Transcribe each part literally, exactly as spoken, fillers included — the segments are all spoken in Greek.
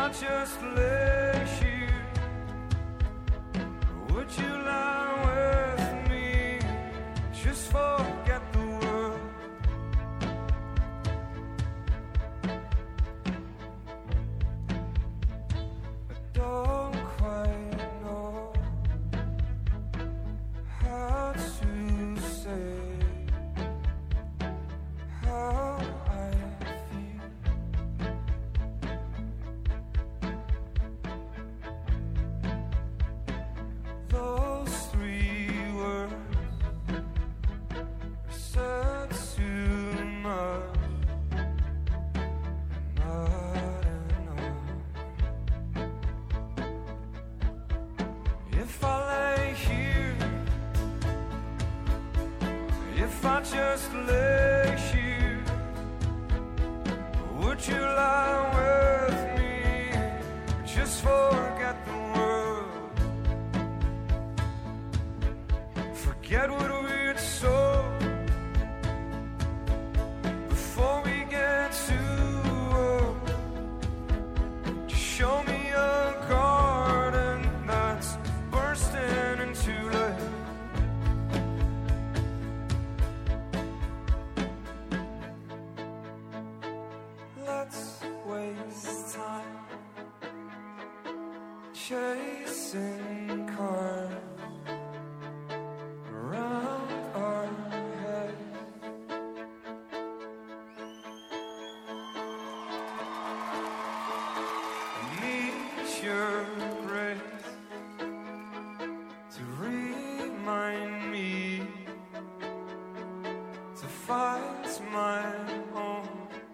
I just lay here, would you lie with me? Just forget the world. I don't quite know how to say how I feel. Those three words said too much, not enough. If I lay here, if I just lay here, would you lie with me? Just forget the world. Forget what we'd sold before we get too old. Just show me a garden that's bursting into life. Let's waste time chasing cars around our heads. I need your grace to remind me to fight my own.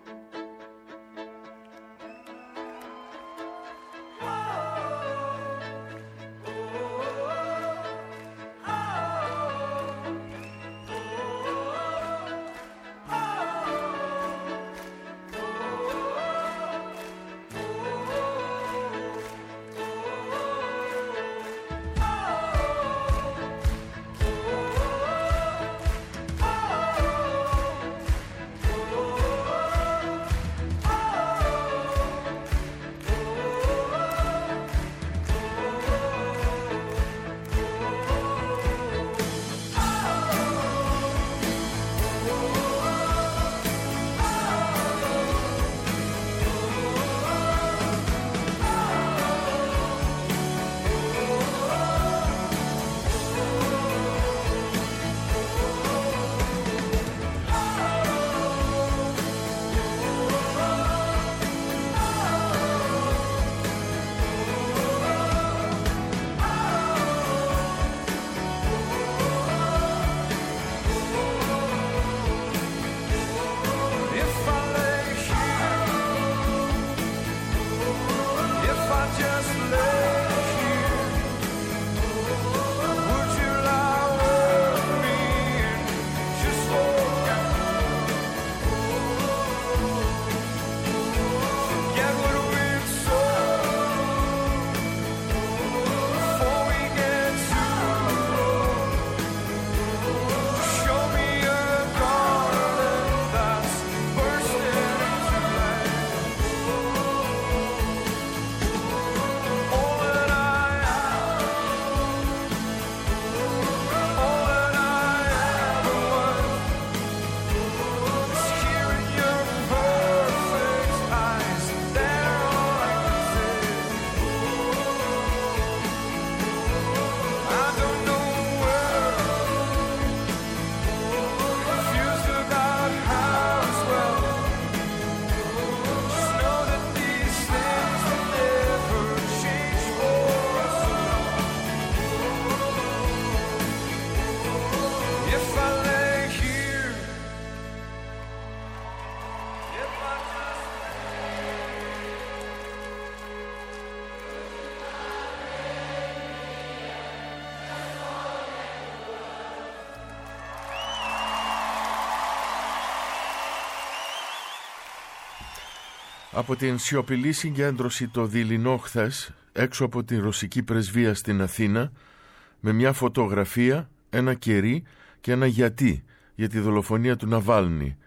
Από την σιωπηλή συγκέντρωση το δειλινό χθες, έξω από την ρωσική πρεσβεία στην Αθήνα, με μια φωτογραφία, ένα κερί και ένα γιατί για τη δολοφονία του Ναβάλνη.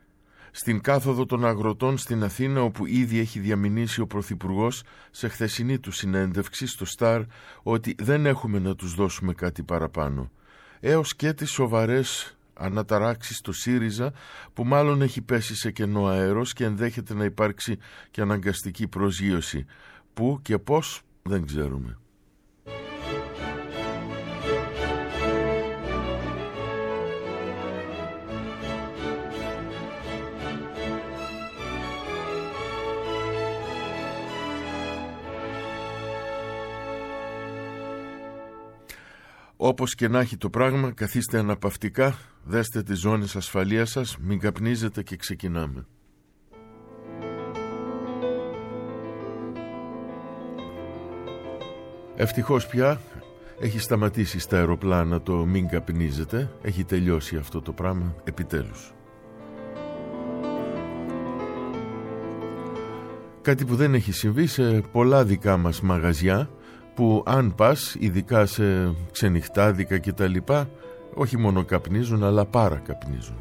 στην κάθοδο των αγροτών στην Αθήνα, όπου ήδη έχει διαμηνήσει ο Πρωθυπουργός σε χθεσινή του συνέντευξη στο Σταρ ότι δεν έχουμε να τους δώσουμε κάτι παραπάνω, έως και τις σοβαρές αναταράξεις στο ΣΥΡΙΖΑ, που μάλλον έχει πέσει σε κενό αέρος και ενδέχεται να υπάρξει και αναγκαστική προσγείωση. Πού και πώς δεν ξέρουμε. Όπως και να έχει το πράγμα, καθίστε αναπαυτικά, δέστε τις ζώνες ασφαλείας σας, μην καπνίζετε και ξεκινάμε. Ευτυχώς πια έχει σταματήσει στα αεροπλάνα το μην καπνίζετε, έχει τελειώσει αυτό το πράγμα επιτέλους. Κάτι που δεν έχει συμβεί σε πολλά δικά μας μαγαζιά, που αν πας, ειδικά σε ξενυχτάδικα και τα λοιπά, όχι μόνο καπνίζουν, αλλά παρακαπνίζουν.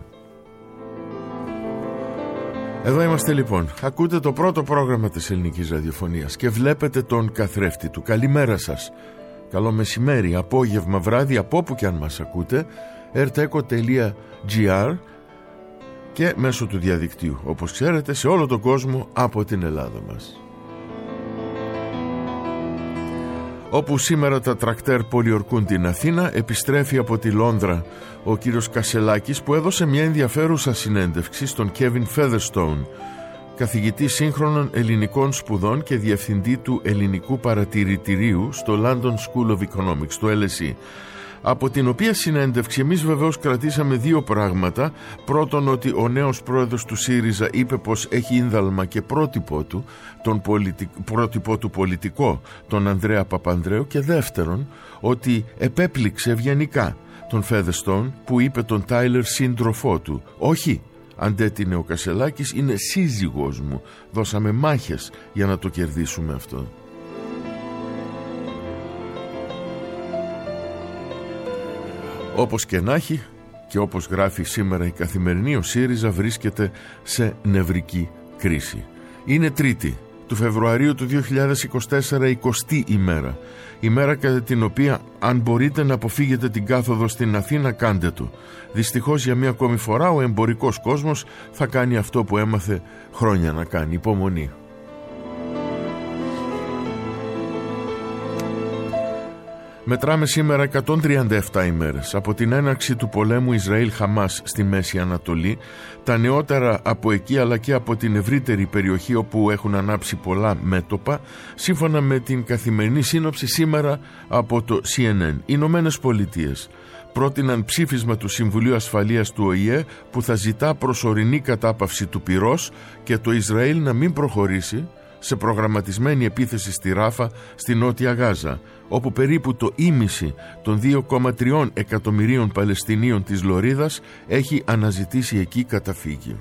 Εδώ είμαστε λοιπόν. Ακούτε το πρώτο πρόγραμμα της ελληνικής ραδιοφωνίας και βλέπετε τον καθρέφτη του. Καλημέρα σας. Καλό μεσημέρι, απόγευμα, βράδυ, από όπου και αν μας ακούτε. ερτέκο τελεία τζι άρ και μέσω του διαδικτύου, όπως ξέρετε, σε όλο τον κόσμο από την Ελλάδα μας. Όπου σήμερα τα τρακτέρ πολιορκούν την Αθήνα, επιστρέφει από τη Λόνδρα ο κύριος Κασελάκης, που έδωσε μια ενδιαφέρουσα συνέντευξη στον Kevin Featherstone, καθηγητή σύγχρονων ελληνικών σπουδών και διευθυντή του ελληνικού παρατηρητηρίου στο London School of Economics, το ελ ες ι. Από την οποία συνέντευξη εμείς βεβαίως κρατήσαμε δύο πράγματα. Πρώτον, ότι ο νέος πρόεδρος του ΣΥΡΙΖΑ είπε πως έχει ίνδαλμα και πρότυπό του, τον πολιτικ... πρότυπό του πολιτικό, τον Ανδρέα Παπανδρέου, και δεύτερον, ότι επέπληξε ευγενικά τον Featherstone, που είπε τον Τάιλερ σύντροφό του. Όχι, αντέτεινε ο Κασελάκης, είναι σύζυγός μου, δώσαμε μάχες για να το κερδίσουμε αυτό. Όπως και να έχει, και όπως γράφει σήμερα η Καθημερινή, ο ΣΥΡΙΖΑ βρίσκεται σε νευρική κρίση. Είναι Τρίτη του Φεβρουαρίου του δύο χιλιάδες είκοσι τέσσερα, εικοστή ημέρα. Ημέρα κατά την οποία, αν μπορείτε να αποφύγετε την κάθοδο στην Αθήνα, κάντε το. Δυστυχώς για μία ακόμη φορά ο εμπορικός κόσμος θα κάνει αυτό που έμαθε χρόνια να κάνει: υπομονή. Μετράμε σήμερα εκατόν τριάντα επτά ημέρες από την έναρξη του πολέμου Ισραήλ-Χαμάς στη Μέση Ανατολή. Τα νεότερα από εκεί, αλλά και από την ευρύτερη περιοχή όπου έχουν ανάψει πολλά μέτωπα, σύμφωνα με την καθημερινή σύνοψη σήμερα από το σι εν εν. Οι Ηνωμένες Πολιτείες πρότειναν ψήφισμα του Συμβουλίου Ασφαλείας του Ο Η Ε που θα ζητά προσωρινή κατάπαυση του πυρός και το Ισραήλ να μην προχωρήσει σε προγραμματισμένη επίθεση στη Ράφα, στη Νότια Γάζα, όπου περίπου το ίμιση των δύο κόμμα τρία εκατομμυρίων Παλαιστινίων της Λωρίδας έχει αναζητήσει εκεί καταφύγιο.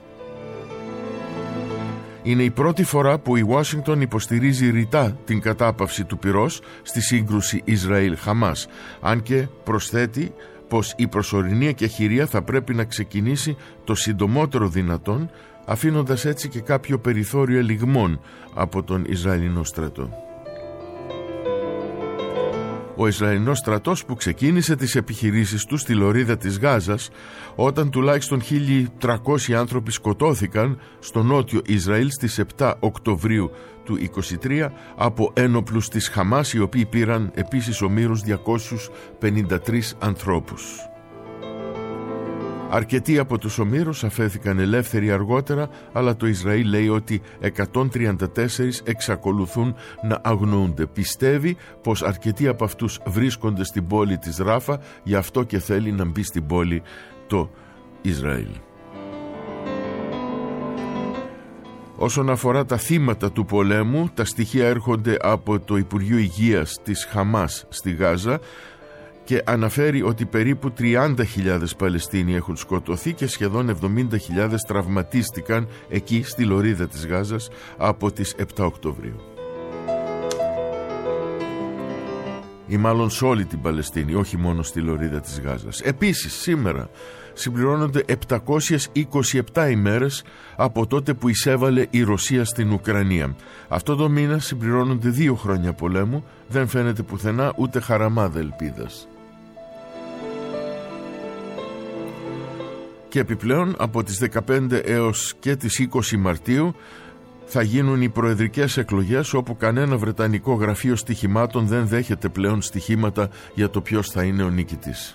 Είναι η πρώτη φορά που η Ουάσιγκτον υποστηρίζει ρητά την κατάπαυση του πυρός στη σύγκρουση Ισραήλ-Χαμάς, αν και προσθέτει πως η προσωρινή εκεχηρία θα πρέπει να ξεκινήσει το συντομότερο δυνατόν, αφήνοντας έτσι και κάποιο περιθώριο ελιγμών από τον Ισραηλινό στρατό. Ο Ισραηλινός στρατός, που ξεκίνησε τις επιχειρήσεις του στη Λωρίδα της Γάζας όταν τουλάχιστον χίλια τριακόσιοι άνθρωποι σκοτώθηκαν στο νότιο Ισραήλ στις επτά Οκτωβρίου του είκοσι τρία από ένοπλους της Χαμάς, οι οποίοι πήραν επίσης ομήρους διακόσιους πενήντα τρεις ανθρώπους. Αρκετοί από τους ομήρους αφέθηκαν ελεύθεροι αργότερα, αλλά το Ισραήλ λέει ότι εκατόν τριάντα τέσσερις εξακολουθούν να αγνοούνται. Πιστεύει πως αρκετοί από αυτούς βρίσκονται στην πόλη της Ράφα, γι' αυτό και θέλει να μπει στην πόλη το Ισραήλ. Όσον αφορά τα θύματα του πολέμου, τα στοιχεία έρχονται από το Υπουργείο Υγείας της Χαμάς στη Γάζα και αναφέρει ότι περίπου τριάντα χιλιάδες Παλαιστίνοι έχουν σκοτωθεί και σχεδόν εβδομήντα χιλιάδες τραυματίστηκαν εκεί στη Λωρίδα της Γάζας από τις επτά Οκτωβρίου. Ή μάλλον σε όλη την Παλαιστίνη, όχι μόνο στη Λωρίδα της Γάζας. Επίσης σήμερα συμπληρώνονται επτακόσιες είκοσι επτά ημέρες από τότε που εισέβαλε η Ρωσία στην Ουκρανία. Αυτό το μήνα συμπληρώνονται δύο χρόνια πολέμου, δεν φαίνεται πουθενά ούτε χαραμάδα ελπίδας. Και επιπλέον από τις δεκαπέντε έως και τις είκοσι Μαρτίου θα γίνουν οι προεδρικές εκλογές, όπου κανένα βρετανικό γραφείο στοιχημάτων δεν δέχεται πλέον στοιχήματα για το ποιος θα είναι ο νικητής.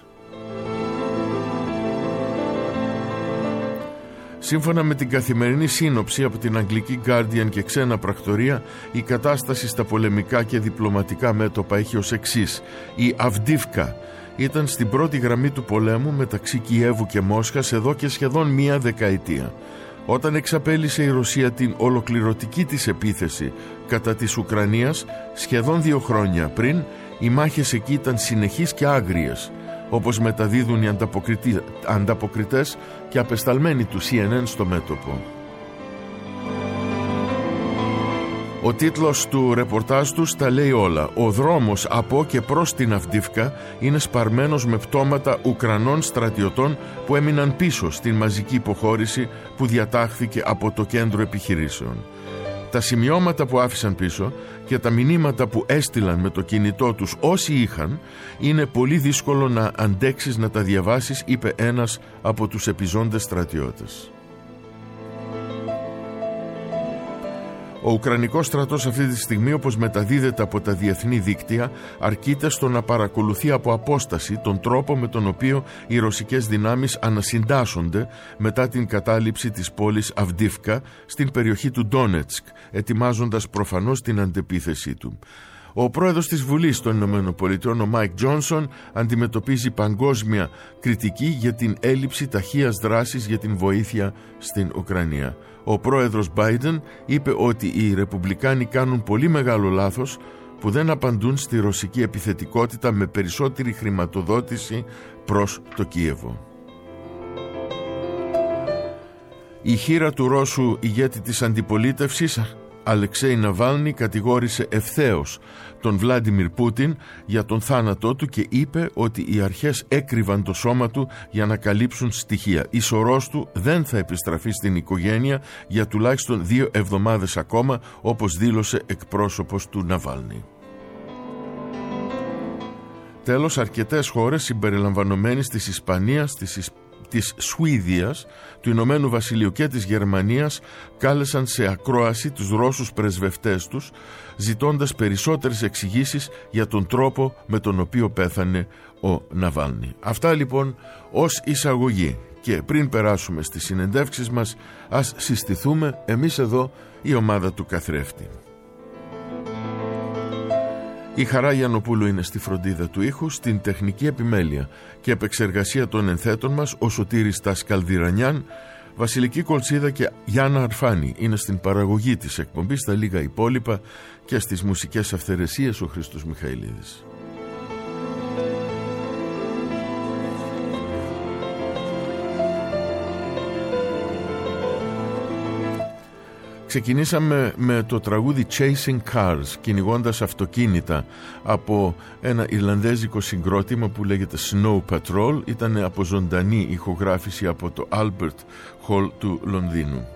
Σύμφωνα με την καθημερινή σύνοψη από την αγγλική Guardian και ξένα πρακτορία, η κατάσταση στα πολεμικά και διπλωματικά μέτωπα έχει ως εξής. Η Αυντίβκα ήταν στην πρώτη γραμμή του πολέμου μεταξύ Κιέβου και Μόσχας εδώ και σχεδόν μία δεκαετία. Όταν εξαπέλυσε η Ρωσία την ολοκληρωτική της επίθεση κατά της Ουκρανίας σχεδόν δύο χρόνια πριν, οι μάχες εκεί ήταν συνεχείς και άγριες, όπως μεταδίδουν οι ανταποκριτές και απεσταλμένοι του σι εν εν στο μέτωπο. Ο τίτλος του ρεπορτάζ τους τα λέει όλα. Ο δρόμος από και προς την Αυντίβκα είναι σπαρμένος με πτώματα Ουκρανών στρατιωτών που έμειναν πίσω στην μαζική υποχώρηση που διατάχθηκε από το κέντρο επιχειρήσεων. Τα σημειώματα που άφησαν πίσω και τα μηνύματα που έστειλαν με το κινητό τους όσοι είχαν, είναι πολύ δύσκολο να αντέξεις να τα διαβάσεις, είπε ένας από τους επιζώντες στρατιώτες. Ο Ουκρανικός στρατός αυτή τη στιγμή, όπως μεταδίδεται από τα διεθνή δίκτυα, αρκείται στο να παρακολουθεί από απόσταση τον τρόπο με τον οποίο οι ρωσικές δυνάμεις ανασυντάσσονται μετά την κατάληψη της πόλης Αυντίβκα στην περιοχή του Ντόνετσκ, ετοιμάζοντας προφανώς την αντεπίθεσή του. Ο πρόεδρος της Βουλής των Ηνωμένων Πολιτειών, ο Μάικ Τζόνσον, αντιμετωπίζει παγκόσμια κριτική για την έλλειψη ταχείας δράσης για την βοήθεια στην Ουκρανία. Ο πρόεδρος Μπάιντεν είπε ότι οι Ρεπουμπλικάνοι κάνουν πολύ μεγάλο λάθος που δεν απαντούν στη ρωσική επιθετικότητα με περισσότερη χρηματοδότηση προς το Κίεβο. Η χείρα του Ρώσου ηγέτη της αντιπολίτευσης, Αλεξέη Ναβάλνη, κατηγόρησε ευθέως τον Βλάντιμιρ Πούτιν για τον θάνατό του και είπε ότι οι αρχές έκρυβαν το σώμα του για να καλύψουν στοιχεία. Η σωρός του δεν θα επιστραφεί στην οικογένεια για τουλάχιστον δύο εβδομάδες ακόμα, όπως δήλωσε εκπρόσωπος του Ναβάλνη. Τέλος, αρκετές χώρες συμπεριλαμβανομένης της Ισπανίας, της Ισπανίας, της Σουηδίας, του Ηνωμένου Βασιλείου και της Γερμανίας κάλεσαν σε ακρόαση τους Ρώσους πρεσβευτές τους, ζητώντας περισσότερες εξηγήσεις για τον τρόπο με τον οποίο πέθανε ο Ναβάλνη. Αυτά λοιπόν ως εισαγωγή, και πριν περάσουμε στις συνεντεύξεις μας, ας συστηθούμε εμείς εδώ, η ομάδα του καθρέφτη. Η Χαρά Γιαννοπούλου είναι στη φροντίδα του ήχου, στην τεχνική επιμέλεια και επεξεργασία των ενθέτων μας ο Σωτήρης Τασκαλδιρανιάν. Βασιλική Κολτσίδα και Γιάννα Αρφάνη είναι στην παραγωγή της εκπομπής, τα λίγα υπόλοιπα, και στις μουσικές αυθαιρεσίες ο Χρήστος Μιχαηλίδης. Ξεκινήσαμε με το τραγούδι Chasing Cars, κυνηγώντας αυτοκίνητα, από ένα ιρλανδέζικο συγκρότημα που λέγεται Snow Patrol. Ήταν από ζωντανή ηχογράφηση από το Albert Hall του Λονδίνου.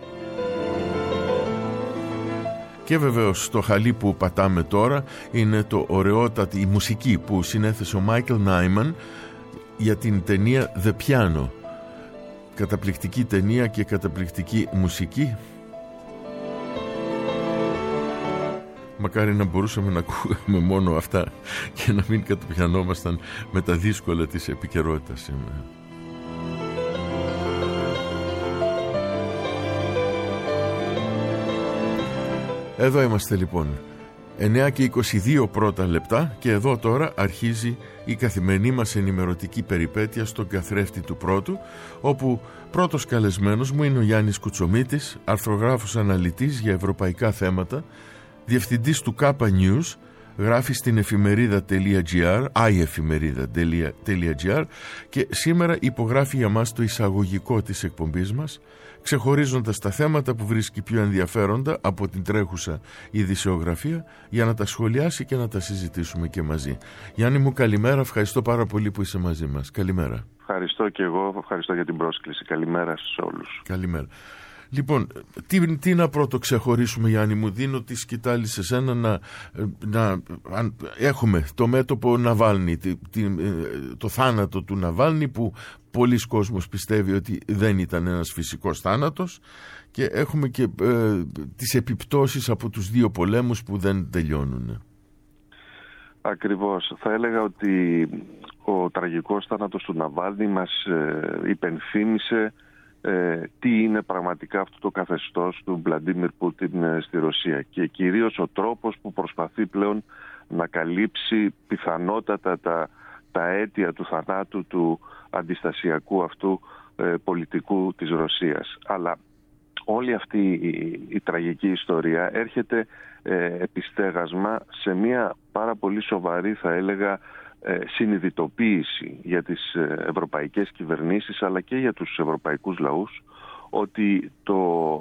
Και βεβαίως το χαλί που πατάμε τώρα είναι το ωραιότατη η μουσική που συνέθεσε ο Μάικλ Νάιμαν για την ταινία The Piano. Καταπληκτική ταινία και καταπληκτική μουσική. Μακάρι να μπορούσαμε να ακούγαμε μόνο αυτά και να μην καταπιανόμασταν με τα δύσκολα της επικαιρότητας σήμερα. Εδώ είμαστε λοιπόν, εννιά και είκοσι δύο πρώτα λεπτά, και εδώ τώρα αρχίζει η καθημερινή μας ενημερωτική περιπέτεια στον καθρέφτη του πρώτου, όπου πρώτος καλεσμένος μου είναι ο Γιάννης Κουτσομίτης, αρθρογράφος αναλυτής για ευρωπαϊκά θέματα, διευθυντής του Κάπα News, γράφει στην εφημερίδα.gr, iefημερίδα.gr, και σήμερα υπογράφει για μας το εισαγωγικό της εκπομπής μας, ξεχωρίζοντας τα θέματα που βρίσκει πιο ενδιαφέροντα από την τρέχουσα ειδησεογραφία, για να τα σχολιάσει και να τα συζητήσουμε και μαζί. Γιάννη μου, καλημέρα, ευχαριστώ πάρα πολύ που είσαι μαζί μας. Καλημέρα. Ευχαριστώ και εγώ, ευχαριστώ για την πρόσκληση. Καλημέρα σε όλους. Καλημέρα. Λοιπόν, τι, τι να πρώτο ξεχωρίσουμε, Γιάννη μου? Δίνω τη σκητάλη σε σένα να, να αν, έχουμε το μέτωπο Ναβάλνη, τη, τη, το θάνατο του Ναβάλνη, που πολλοί κόσμος πιστεύει ότι δεν ήταν ένας φυσικός θάνατος, και έχουμε και ε, τις επιπτώσεις από τους δύο πολέμους που δεν τελειώνουν. Ακριβώς. Θα έλεγα ότι ο τραγικός θάνατος του Ναβάλνη μας ε, υπενθύμησε Ε, τι είναι πραγματικά αυτό το καθεστώς του Βλαντίμιρ Πούτιν ε, στη Ρωσία, και κυρίως ο τρόπος που προσπαθεί πλέον να καλύψει πιθανότατα τα, τα αίτια του θανάτου του αντιστασιακού αυτού ε, πολιτικού της Ρωσίας. Αλλά όλη αυτή η, η τραγική ιστορία έρχεται ε, επιστέγασμα σε μια πάρα πολύ σοβαρή, θα έλεγα, συνειδητοποίηση για τις ευρωπαϊκές κυβερνήσεις αλλά και για τους ευρωπαϊκούς λαούς, ότι το,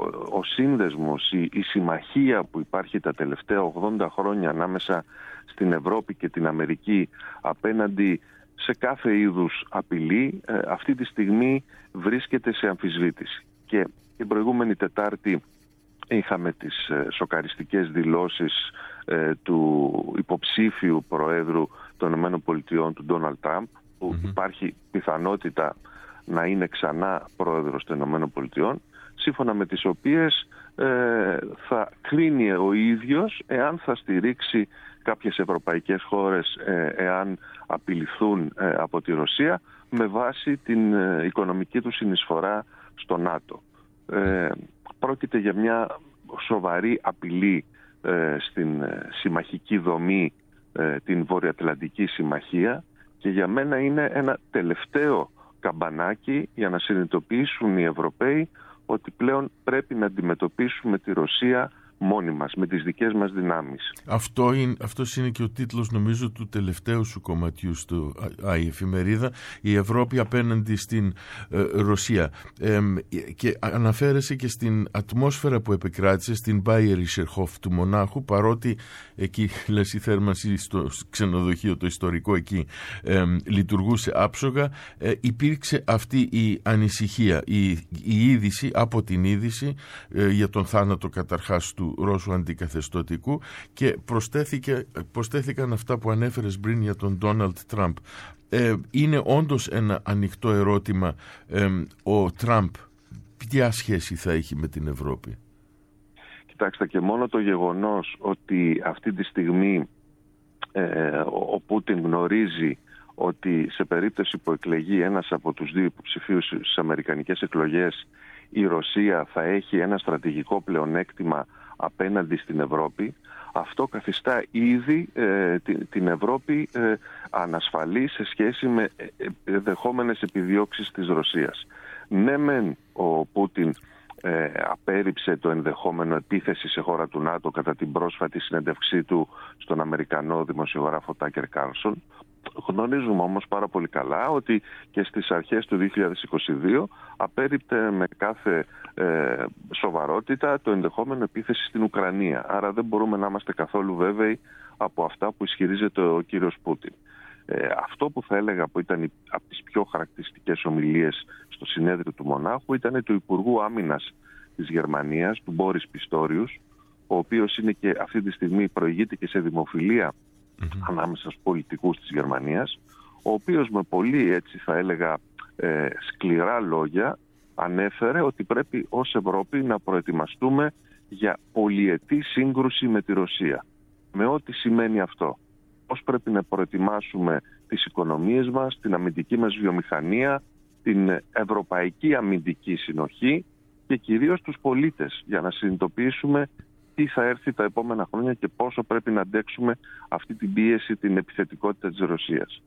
ο σύνδεσμος, η, η συμμαχία που υπάρχει τα τελευταία ογδόντα χρόνια ανάμεσα στην Ευρώπη και την Αμερική απέναντι σε κάθε είδους απειλή, αυτή τη στιγμή βρίσκεται σε αμφισβήτηση. Και την προηγούμενη Τετάρτη είχαμε τις σοκαριστικές δηλώσεις ε, του υποψήφιου Προέδρου των ΗΠΑ, του Ντόναλντ Τραμπ, που mm-hmm. υπάρχει πιθανότητα να είναι ξανά Πρόεδρος των ΗΠΑ, σύμφωνα με τις οποίες ε, θα κρίνει ο ίδιος εάν θα στηρίξει κάποιες ευρωπαϊκές χώρες ε, εάν απειληθούν ε, από τη Ρωσία, με βάση την ε, οικονομική του συνεισφορά στο ΝΑΤΟ. Ε, πρόκειται για μια σοβαρή απειλή ε, στην ε, συμμαχική δομή, ε, την Βορειοατλαντική Συμμαχία, και για μένα είναι ένα τελευταίο καμπανάκι για να συνειδητοποιήσουν οι Ευρωπαίοι ότι πλέον πρέπει να αντιμετωπίσουμε τη Ρωσία μόνοι μας, με τις δικές μας δυνάμεις. Αυτό είναι, αυτός είναι και ο τίτλος, νομίζω, του τελευταίου σου κομματιού στο η εφημερίδα, η Ευρώπη απέναντι στην ε, Ρωσία. Ε, και αναφέρεσαι και στην ατμόσφαιρα που επικράτησε στην Bayerischer Hof του Μονάχου, παρότι εκεί, λες, η θέρμανση στο ξενοδοχείο, το ιστορικό εκεί, ε, λειτουργούσε άψογα, ε, υπήρξε αυτή η ανησυχία, η, η είδηση από την είδηση ε, για τον θάνατο καταρχάς του Ρώσου αντικαθεστωτικού, και προσθέθηκαν αυτά που ανέφερες πριν για τον Ντόναλντ Τραμπ. Ε, είναι όντως ένα ανοιχτό ερώτημα, ε, ο Τραμπ ποια σχέση θα έχει με την Ευρώπη? Κοιτάξτε, και μόνο το γεγονός ότι αυτή τη στιγμή ε, ο Πούτιν γνωρίζει ότι σε περίπτωση που εκλεγεί ένας από τους δύο υποψηφίους στις αμερικανικές εκλογές, η Ρωσία θα έχει ένα στρατηγικό πλεονέκτημα απέναντι στην Ευρώπη, αυτό καθιστά ήδη ε, την, την Ευρώπη ε, ανασφαλή σε σχέση με ενδεχόμενες επιδιώξεις της Ρωσίας. Ναι μεν ο Πούτιν ε, απέρριψε το ενδεχόμενο επίθεση σε χώρα του ΝΑΤΟ κατά την πρόσφατη συνέντευξή του στον Αμερικανό δημοσιογράφο Τάκερ Κάρλσον. Γνωρίζουμε όμως πάρα πολύ καλά ότι και στις αρχές του δύο χιλιάδες είκοσι δύο απέρριπτε με κάθε ε, σοβαρότητα το ενδεχόμενο επίθεση στην Ουκρανία. Άρα δεν μπορούμε να είμαστε καθόλου βέβαιοι από αυτά που ισχυρίζεται ο κύριος Πούτιν. Ε, αυτό που θα έλεγα που ήταν από τις πιο χαρακτηριστικές ομιλίες στο συνέδριο του Μονάχου ήταν του Υπουργού Άμυνας της Γερμανίας, του Μπόρις Πιστόριους, ο οποίος είναι και αυτή τη στιγμή προηγείται και σε δημοφιλία Mm-hmm. ανάμεσα στους πολιτικούς της Γερμανίας, ο οποίος με πολύ, έτσι θα έλεγα, ε, σκληρά λόγια ανέφερε ότι πρέπει ως Ευρώπη να προετοιμαστούμε για πολυετή σύγκρουση με τη Ρωσία. Με ό,τι σημαίνει αυτό. Πώς πρέπει να προετοιμάσουμε τις οικονομίες μας, την αμυντική μας βιομηχανία, την ευρωπαϊκή αμυντική συνοχή και κυρίως τους πολίτες, για να συνειδητοποιήσουμε τι θα έρθει τα επόμενα χρόνια και πόσο πρέπει να αντέξουμε αυτή την πίεση, την επιθετικότητα της Ρωσίας.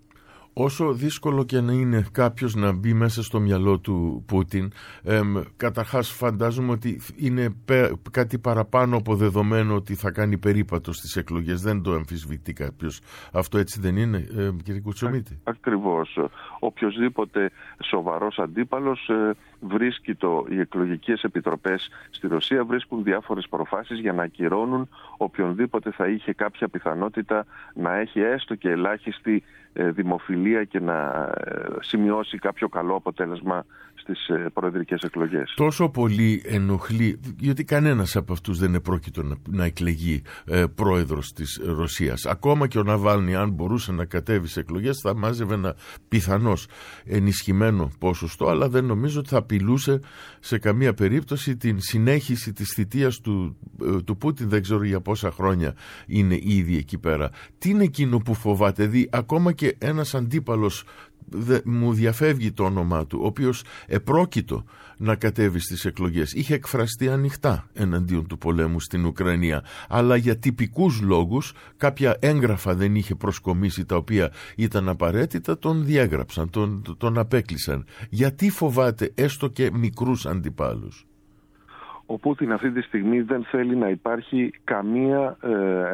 Όσο δύσκολο και να είναι κάποιος να μπει μέσα στο μυαλό του Πούτιν, εμ, καταρχάς φαντάζομαι ότι είναι πε, κάτι παραπάνω από δεδομένο ότι θα κάνει περίπατο στις εκλογές. Δεν το αμφισβητεί κάποιος. Αυτό έτσι δεν είναι, ε, κύριε Κουτσομίτη? Ακριβώς. Οποιοσδήποτε σοβαρός αντίπαλος ε, βρίσκει το, οι εκλογικές επιτροπές στη Ρωσία βρίσκουν διάφορες προφάσεις για να ακυρώνουν οποιονδήποτε θα είχε κάποια πιθανότητα να έχει έστω και ελάχιστη ε, δημοφιλία και να ε, σημειώσει κάποιο καλό αποτέλεσμα στις ε, προεδρικές εκλογές. Τόσο πολύ ενοχλεί, γιατί κανένας από αυτούς δεν επρόκειτο να, να εκλεγεί ε, πρόεδρος της Ρωσίας. Ακόμα και ο Ναβάλνι, αν μπορούσε να κατέβει σε εκλογές, θα μάζευε ένα πιθανώς ενισχυμένο ποσοστό, αλλά δεν νομίζω ότι θα απειλούσε σε καμία περίπτωση την συνέχιση της θητείας του, ε, του Πούτιν. Δεν ξέρω για πόσα χρόνια είναι ήδη εκεί πέρα. Τι είναι εκείνο που φοβάται? Δει ακόμα και ένας αντίπαλος, Δε, μου διαφεύγει το όνομά του, ο οποίος επρόκειτο να κατέβει στις εκλογές, είχε εκφραστεί ανοιχτά εναντίον του πολέμου στην Ουκρανία, αλλά για τυπικούς λόγους, κάποια έγγραφα δεν είχε προσκομίσει τα οποία ήταν απαραίτητα, τον διέγραψαν, τον, τον απέκλεισαν. Γιατί φοβάται έστω και μικρούς αντιπάλους? Ο Πούτιν αυτή τη στιγμή δεν θέλει να υπάρχει καμία ε,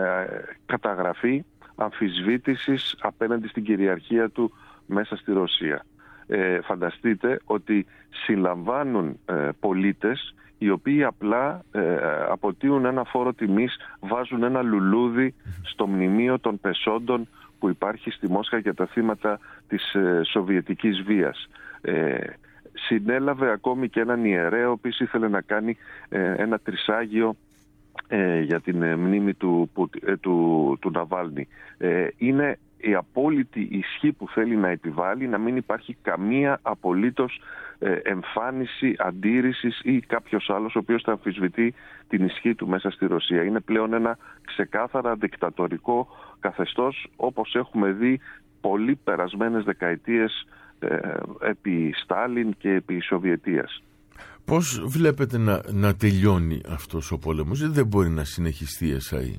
καταγραφή αμφισβήτησης απέναντι στην κυριαρχία του μέσα στη Ρωσία. Ε, φανταστείτε ότι συλλαμβάνουν ε, πολίτες οι οποίοι απλά ε, αποτείουν ένα φόρο τιμής, βάζουν ένα λουλούδι στο μνημείο των πεσόντων που υπάρχει στη Μόσχα για τα θύματα της ε, σοβιετικής βίας. Ε, συνέλαβε ακόμη και έναν ιερέα ο οποίος ήθελε να κάνει ε, ένα τρισάγιο ε, για την ε, μνήμη του, ε, του, του Ναβάλνι. Ε, είναι η απόλυτη ισχύ που θέλει να επιβάλλει, να μην υπάρχει καμία απολύτως ε, εμφάνιση αντίρρησης ή κάποιος άλλος ο οποίος θα αμφισβητεί την ισχύ του μέσα στη Ρωσία. Είναι πλέον ένα ξεκάθαρα δικτατορικό καθεστώς, όπως έχουμε δει πολύ περασμένες δεκαετίες ε, επί Στάλιν και επί Σοβιετίας. Πώς βλέπετε να, να τελειώνει αυτός ο πόλεμος? Δεν μπορεί να συνεχιστεί εσάι.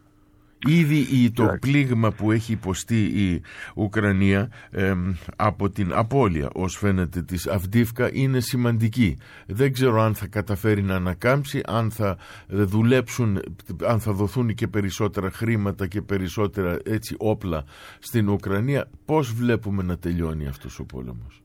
Ήδη το πλήγμα που έχει υποστεί η Ουκρανία ε, από την απώλεια, ως φαίνεται, της Αυντίβκα είναι σημαντική. Δεν ξέρω αν θα καταφέρει να ανακάμψει, αν θα δουλέψουν, αν θα δοθούν και περισσότερα χρήματα και περισσότερα έτσι όπλα στην Ουκρανία. Πώς βλέπουμε να τελειώνει αυτός ο πόλεμος?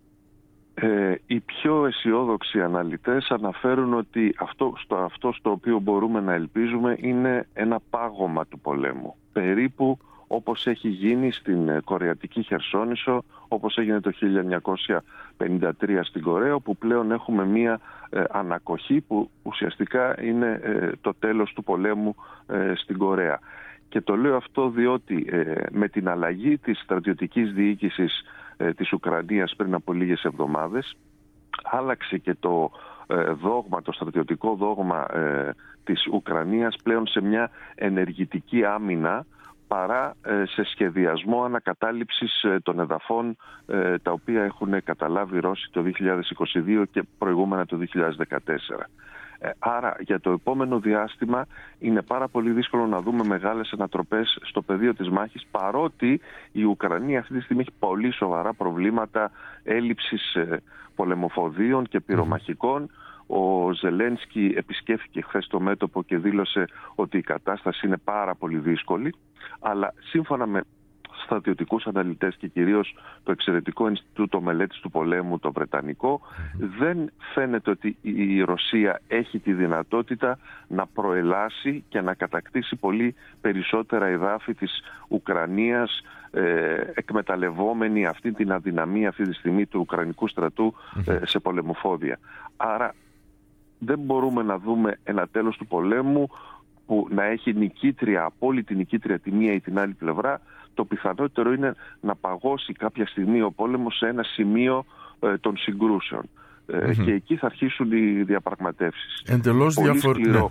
Ε, οι πιο αισιόδοξοι αναλυτές αναφέρουν ότι αυτό στο, αυτό στο οποίο μπορούμε να ελπίζουμε είναι ένα πάγωμα του πολέμου. Περίπου όπως έχει γίνει στην Κορεατική Χερσόνησο, όπως έγινε το χίλια εννιακόσια πενήντα τρία στην Κορέα, όπου πλέον έχουμε μία ε, ανακοχή που ουσιαστικά είναι ε, το τέλος του πολέμου ε, στην Κορέα. Και το λέω αυτό διότι ε, με την αλλαγή της στρατιωτικής διοίκησης της Ουκρανίας πριν από λίγες εβδομάδες άλλαξε και το ε, δόγμα, το στρατιωτικό δόγμα ε, της Ουκρανίας πλέον σε μια ενεργητική άμυνα παρά ε, σε σχεδιασμό ανακατάληψης ε, των εδαφών ε, τα οποία έχουν καταλάβει οι Ρώσοι το δύο χιλιάδες είκοσι δύο και προηγούμενα το δύο χιλιάδες δεκατέσσερα. Άρα για το επόμενο διάστημα είναι πάρα πολύ δύσκολο να δούμε μεγάλες ανατροπές στο πεδίο της μάχης, παρότι η Ουκρανία αυτή τη στιγμή έχει πολύ σοβαρά προβλήματα έλλειψης πολεμοφοδίων και πυρομαχικών. Ο Ζελένσκι επισκέφθηκε χθες το μέτωπο και δήλωσε ότι η κατάσταση είναι πάρα πολύ δύσκολη, αλλά σύμφωνα με στρατιωτικούς αναλυτές και κυρίως το εξαιρετικό Ινστιτούτο Μελέτης του Πολέμου, το Βρετανικό, δεν φαίνεται ότι η Ρωσία έχει τη δυνατότητα να προελάσει και να κατακτήσει πολύ περισσότερα εδάφη της Ουκρανίας, ε, εκμεταλλευόμενη αυτή την αδυναμία αυτή τη στιγμή του Ουκρανικού στρατού ε, σε πολεμοφόδια. Άρα δεν μπορούμε να δούμε ένα τέλος του πολέμου που να έχει νικήτρια, απόλυτη νικήτρια τη μία ή την άλλη πλευρά. Το πιθανότερο είναι να παγώσει κάποια στιγμή ο πόλεμος σε ένα σημείο ε, των συγκρούσεων. Ε, mm-hmm. Και εκεί θα αρχίσουν οι διαπραγματεύσεις. Εντελώς διαφορετικό.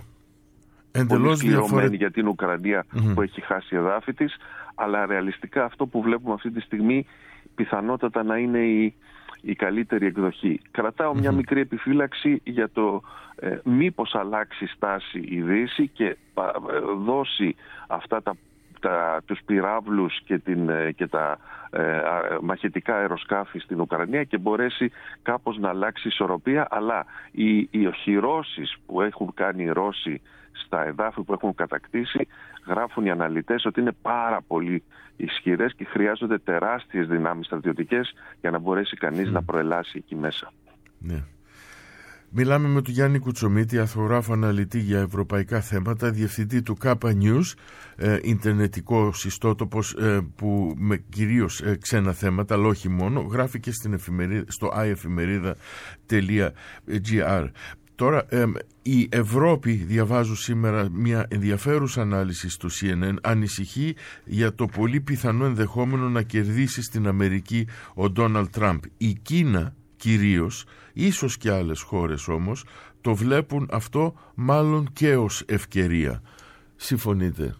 Πολύ σκληρωμένη για την Ουκρανία mm-hmm. που έχει χάσει εδάφη της, αλλά ρεαλιστικά αυτό που βλέπουμε αυτή τη στιγμή πιθανότατα να είναι η, η καλύτερη εκδοχή. Κρατάω mm-hmm. μια μικρή επιφύλαξη για το ε, μήπως αλλάξει στάση η Δύση και ε, δώσει αυτά τα τα, τους πυράβλους και, την, και τα ε, μαχητικά αεροσκάφη στην Ουκρανία και μπορέσει κάπως να αλλάξει η ισορροπία, αλλά οι, οι οχυρώσεις που έχουν κάνει οι Ρώσοι στα εδάφη που έχουν κατακτήσει, γράφουν οι αναλυτές ότι είναι πάρα πολύ ισχυρές και χρειάζονται τεράστιες δυνάμεις στρατιωτικές για να μπορέσει κανείς mm. να προελάσει εκεί μέσα. Ναι. Μιλάμε με τον Γιάννη Κουτσομίτη, αθρογράφο αναλυτή για ευρωπαϊκά θέματα, διευθυντή του Kappa News, ε, ιντερνετικό ιστότοπος ε, που με κυρίως ε, ξένα θέματα, αλλά όχι μόνο, γράφει και στην εφημερίδα, στο άι εφημερίδα τελεία τζι άρ. Τώρα, ε, η Ευρώπη, διαβάζω σήμερα μια ενδιαφέρουσα ανάλυση στο σι εν εν, ανησυχεί για το πολύ πιθανό ενδεχόμενο να κερδίσει στην Αμερική ο Ντόναλντ Τραμπ. Η Κίνα κυρίως, ίσως και άλλες χώρες όμως, το βλέπουν αυτό μάλλον και ως ευκαιρία. Συμφωνείτε?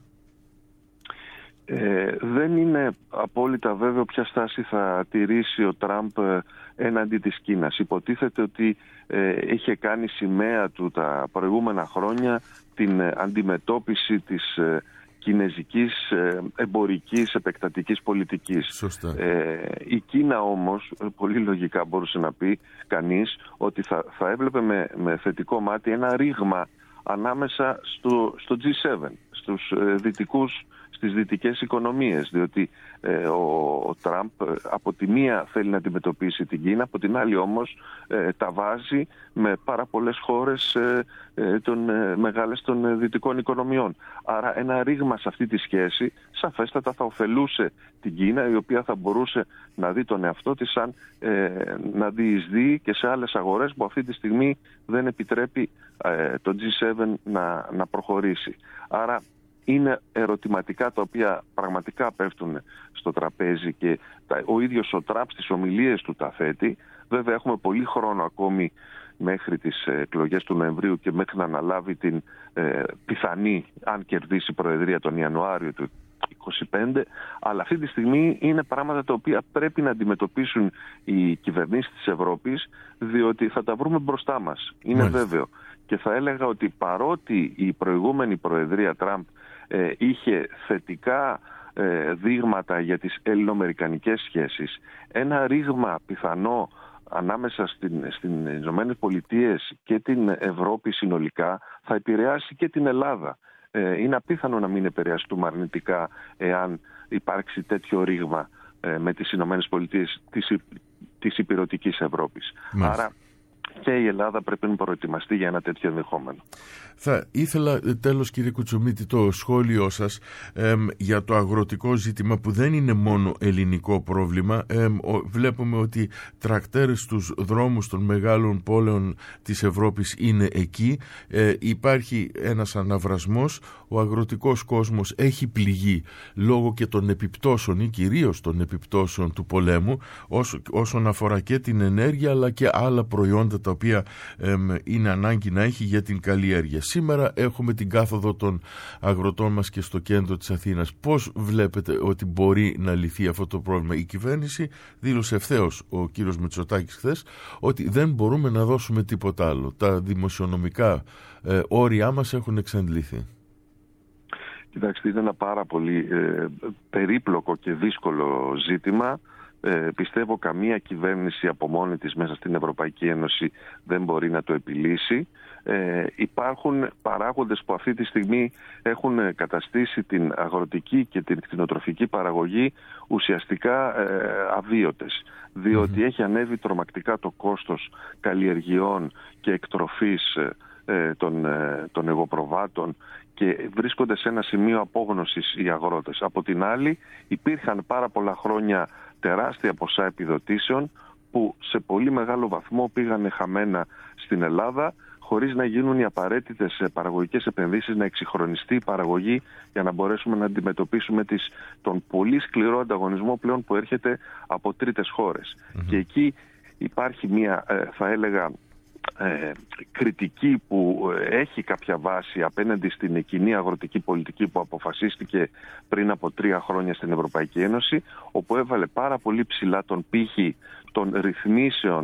Ε, δεν είναι απόλυτα βέβαιο ποια στάση θα τηρήσει ο Τραμπ έναντι της Κίνας. Υποτίθεται ότι ε, είχε κάνει σημαία του τα προηγούμενα χρόνια την αντιμετώπιση της ε, κινέζικης ε, εμπορικής επεκτατικής πολιτικής. Σωστά. Ε, η Κίνα όμως, πολύ λογικά μπορούσε να πει κανείς, ότι θα, θα έβλεπε με, με θετικό μάτι ένα ρήγμα ανάμεσα στο, στο τζι σέβεν, στους ε, δυτικούς, στις δυτικές οικονομίες, διότι ε, ο, ο Τραμπ από τη μία θέλει να αντιμετωπίσει την Κίνα, από την άλλη όμως ε, τα βάζει με πάρα πολλές χώρες ε, ε, των, ε, μεγάλες των ε, δυτικών οικονομιών. Άρα ένα ρήγμα σε αυτή τη σχέση σαφέστατα θα ωφελούσε την Κίνα, η οποία θα μπορούσε να δει τον εαυτό της σαν ε, να διεισδύει και σε άλλες αγορές που αυτή τη στιγμή δεν επιτρέπει ε, το τζι σέβεν να, να προχωρήσει. Άρα είναι ερωτηματικά τα οποία πραγματικά πέφτουν στο τραπέζι και ο ίδιος ο Τραμπ στις ομιλίες του τα θέτει. Βέβαια έχουμε πολύ χρόνο ακόμη μέχρι τις εκλογές του Νοεμβρίου και μέχρι να αναλάβει την ε, πιθανή, αν κερδίσει προεδρία τον Ιανουάριο του είκοσι πέντε, αλλά αυτή τη στιγμή είναι πράγματα τα οποία πρέπει να αντιμετωπίσουν οι κυβερνήσεις της Ευρώπης, διότι θα τα βρούμε μπροστά μας. Είναι Μάλιστα. βέβαιο. Και θα έλεγα ότι παρότι η προηγούμενη προεδρία Τραμπ ε, είχε θετικά ε, δείγματα για τις ελληνοαμερικανικές σχέσεις, ένα ρήγμα πιθανό ανάμεσα στην, στην Ηνωμένες Πολιτείες και την Ευρώπη συνολικά θα επηρεάσει και την Ελλάδα. Ε, είναι απίθανο να μην επηρεαστούμε αρνητικά εάν υπάρξει τέτοιο ρήγμα ε, με τις Ηνωμένες Πολιτείες της, της υπηρετικής Ευρώπης. Μάλιστα. Άρα και η Ελλάδα πρέπει να προετοιμαστεί για ένα τέτοιο ενδεχόμενο. Θα ήθελα τέλος, κύριε Κουτσομίτη, το σχόλιο σας ε, για το αγροτικό ζήτημα που δεν είναι μόνο ελληνικό πρόβλημα. Ε, βλέπουμε ότι τρακτέρες στους δρόμους των μεγάλων πόλεων της Ευρώπης είναι εκεί. Ε, υπάρχει ένας αναβρασμός. Ο αγροτικός κόσμος έχει πληγεί λόγω και των επιπτώσεων ή κυρίως των επιπτώσεων του πολέμου όσο, όσον αφορά και την ενέργεια αλλά και άλλα προϊόντα τα οποία ε, είναι ανάγκη να έχει για την καλλιέργεια. Σήμερα έχουμε την κάθοδο των αγροτών μας και στο κέντρο της Αθήνας. Πώς βλέπετε ότι μπορεί να λυθεί αυτό το πρόβλημα? Η κυβέρνηση δήλωσε ευθέως, ο κύριος Μητσοτάκης χθες, ότι δεν μπορούμε να δώσουμε τίποτα άλλο. Τα δημοσιονομικά ε, όρια μας έχουν εξαντληθεί. Κοιτάξτε, είναι ένα πάρα πολύ ε, περίπλοκο και δύσκολο ζήτημα. Ε, πιστεύω καμία κυβέρνηση από μόνη της μέσα στην Ευρωπαϊκή Ένωση δεν μπορεί να το επιλύσει. Ε, υπάρχουν παράγοντες που αυτή τη στιγμή έχουν καταστήσει την αγροτική και την κτηνοτροφική παραγωγή ουσιαστικά ε, αβίωτες. Διότι mm-hmm. έχει ανέβει τρομακτικά το κόστος καλλιεργειών και εκτροφής ε, των, ε, των εγωπροβάτων και βρίσκονται σε ένα σημείο απόγνωσης οι αγρότες. Από την άλλη υπήρχαν πάρα πολλά χρόνια τεράστια ποσά επιδοτήσεων που σε πολύ μεγάλο βαθμό πήγανε χαμένα στην Ελλάδα χωρίς να γίνουν οι απαραίτητες παραγωγικές επενδύσεις, να εξυγχρονιστεί η παραγωγή για να μπορέσουμε να αντιμετωπίσουμε τις, τον πολύ σκληρό ανταγωνισμό πλέον που έρχεται από τρίτες χώρες. Mm-hmm. Και εκεί υπάρχει μια, θα έλεγα, Ε, κριτική που έχει κάποια βάση απέναντι στην κοινή αγροτική πολιτική που αποφασίστηκε πριν από τρία χρόνια στην Ευρωπαϊκή Ένωση, όπου έβαλε πάρα πολύ ψηλά τον πύχη των ρυθμίσεων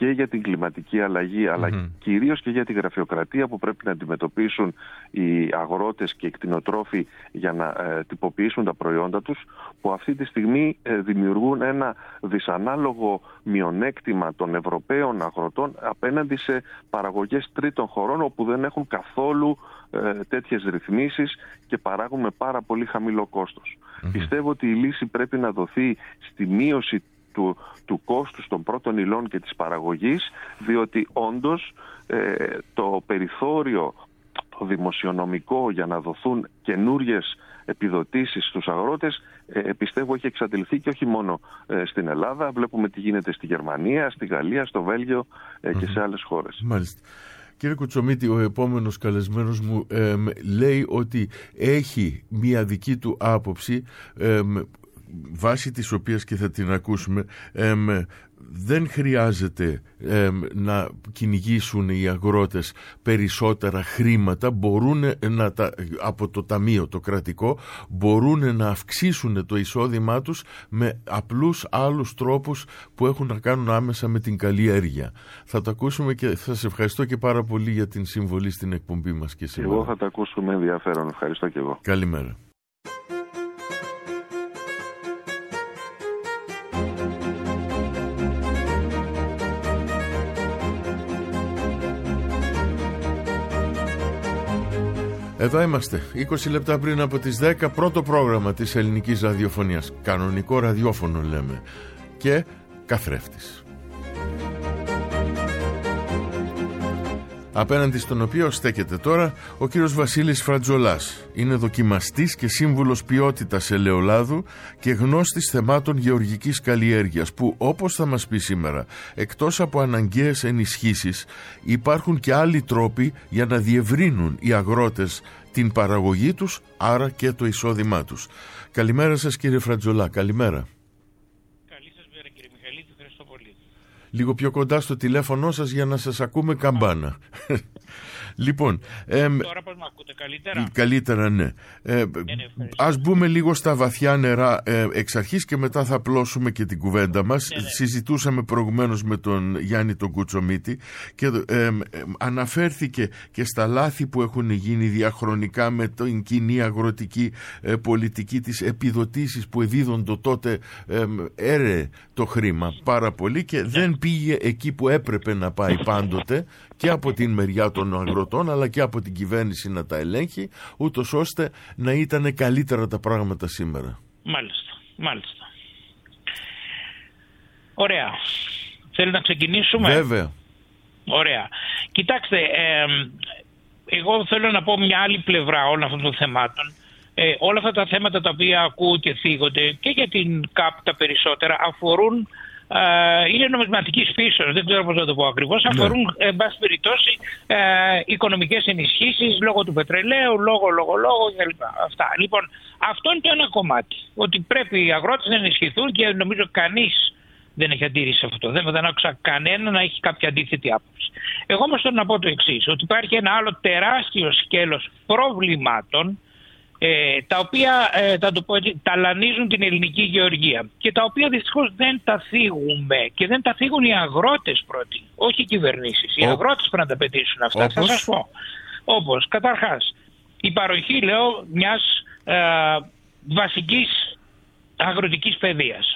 και για την κλιματική αλλαγή, αλλά Mm-hmm. κυρίως και για τη γραφειοκρατία που πρέπει να αντιμετωπίσουν οι αγρότες και οι κτηνοτρόφοι για να ε, τυποποιήσουν τα προϊόντα τους, που αυτή τη στιγμή ε, δημιουργούν ένα δυσανάλογο μειονέκτημα των Ευρωπαίων αγροτών απέναντι σε παραγωγές τρίτων χωρών, όπου δεν έχουν καθόλου ε, τέτοιες ρυθμίσεις και παράγουν με πάρα πολύ χαμηλό κόστος. Mm-hmm. Πιστεύω ότι η λύση πρέπει να δοθεί στη μείωση του, του κόστους των πρώτων υλών και της παραγωγής, διότι όντως ε, το περιθώριο το δημοσιονομικό για να δοθούν καινούριες επιδοτήσεις στους αγρότες ε, πιστεύω έχει εξαντληθεί, και όχι μόνο ε, στην Ελλάδα. Βλέπουμε τι γίνεται στη Γερμανία, στη Γαλλία, στο Βέλγιο ε, mm-hmm. και σε άλλες χώρες. Μάλιστα. Κύριε Κουτσομίτη, ο επόμενος καλεσμένος μου ε, λέει ότι έχει μία δική του άποψη, ε, βάσει της οποίας και θα την ακούσουμε, ε, δεν χρειάζεται ε, να κυνηγήσουν οι αγρότες περισσότερα χρήματα, μπορούν να τα, από το ταμείο το κρατικό, μπορούν να αυξήσουν το εισόδημά τους με απλούς άλλους τρόπους που έχουν να κάνουν άμεσα με την καλλιέργεια. Θα το ακούσουμε και θα σας ευχαριστώ και πάρα πολύ για την συμβολή στην εκπομπή μας και σήμερα. Εγώ θα τα ακούσουμε με ενδιαφέρον. Ευχαριστώ και εγώ. Καλημέρα. Εδώ είμαστε, είκοσι λεπτά πριν από τις δέκα, πρώτο πρόγραμμα της ελληνικής ραδιοφωνίας. Κανονικό ραδιόφωνο λέμε. Και καθρέφτης. Απέναντι στον οποίο στέκεται τώρα ο κύριος Βασίλης Φρατζολάς. Είναι δοκιμαστής και σύμβουλος ποιότητας ελαιολάδου και γνώστης θεμάτων γεωργικής καλλιέργειας, που, όπως θα μας πει σήμερα, εκτός από αναγκαίες ενισχύσεις, υπάρχουν και άλλοι τρόποι για να διευρύνουν οι αγρότες την παραγωγή τους, άρα και το εισόδημά τους. Καλημέρα σας, κύριε Φρατζολά. Καλημέρα. Καλή σας μέρα, κύριε Μιχαλίδη. Ευχαριστώ πολύ. Λίγο πιο κοντά στο τηλέφωνο σας για να σας ακούμε καμπάνα. Λοιπόν, εμ, τώρα πώς με ακούτε, καλύτερα? Καλύτερα, ναι. Ε, ναι, ας μπούμε λίγο στα βαθιά νερά ε, εξ αρχής και μετά θα απλώσουμε και την κουβέντα μας. Ναι, ναι. Συζητούσαμε προηγουμένως με τον Γιάννη τον Κουτσομίτη και ε, ε, αναφέρθηκε και στα λάθη που έχουν γίνει διαχρονικά με την κοινή αγροτική ε, πολιτική, τις επιδοτήσεις που εδίδονται τότε, ε, έρε το χρήμα πάρα πολύ και ναι. δεν πήγε εκεί που έπρεπε να πάει πάντοτε, και από την μεριά των αγροτών αλλά και από την κυβέρνηση να τα ελέγχει, ούτως ώστε να ήταν καλύτερα τα πράγματα σήμερα. Μάλιστα, μάλιστα. Ωραία. Θέλει να ξεκινήσουμε? Βέβαια. Ωραία. Κοιτάξτε, ε, εγώ θέλω να πω μια άλλη πλευρά όλων αυτών των θεμάτων. Ε, όλα αυτά τα θέματα τα οποία ακούω και θίγονται και για την ΚΑΠ τα περισσότερα αφορούν, ε, είναι νομισματικής φύσεως, δεν ξέρω πώς να το πω ακριβώς, αφορούν ναι. εν πάση περιπτώσει ε, οικονομικές ενισχύσεις λόγω του πετρελαίου, λόγω, λόγω, λόγω κλπ. Αυτά. Λοιπόν, αυτό είναι το ένα κομμάτι. Ότι πρέπει οι αγρότες να ενισχυθούν και νομίζω κανείς δεν έχει αντίρρηση σε αυτό. Δεν, δεν άκουσα κανένα να έχει κάποια αντίθετη άποψη. Εγώ όμως θέλω να πω το εξής, ότι υπάρχει ένα άλλο τεράστιο σκέλος προβλημάτων, Ε, τα οποία ε, θα το πω έτσι, ταλανίζουν την ελληνική γεωργία και τα οποία δυστυχώς δεν τα θίγουμε και δεν τα θίγουν οι αγρότες πρώτοι, όχι οι κυβερνήσεις. Οι Ο... αγρότες πρέπει να τα πετύσουν αυτά. Όπως... Θα σας πω. Όπως, καταρχάς, η παροχή, λέω, μιας ε, βασικής αγροτικής παιδείας.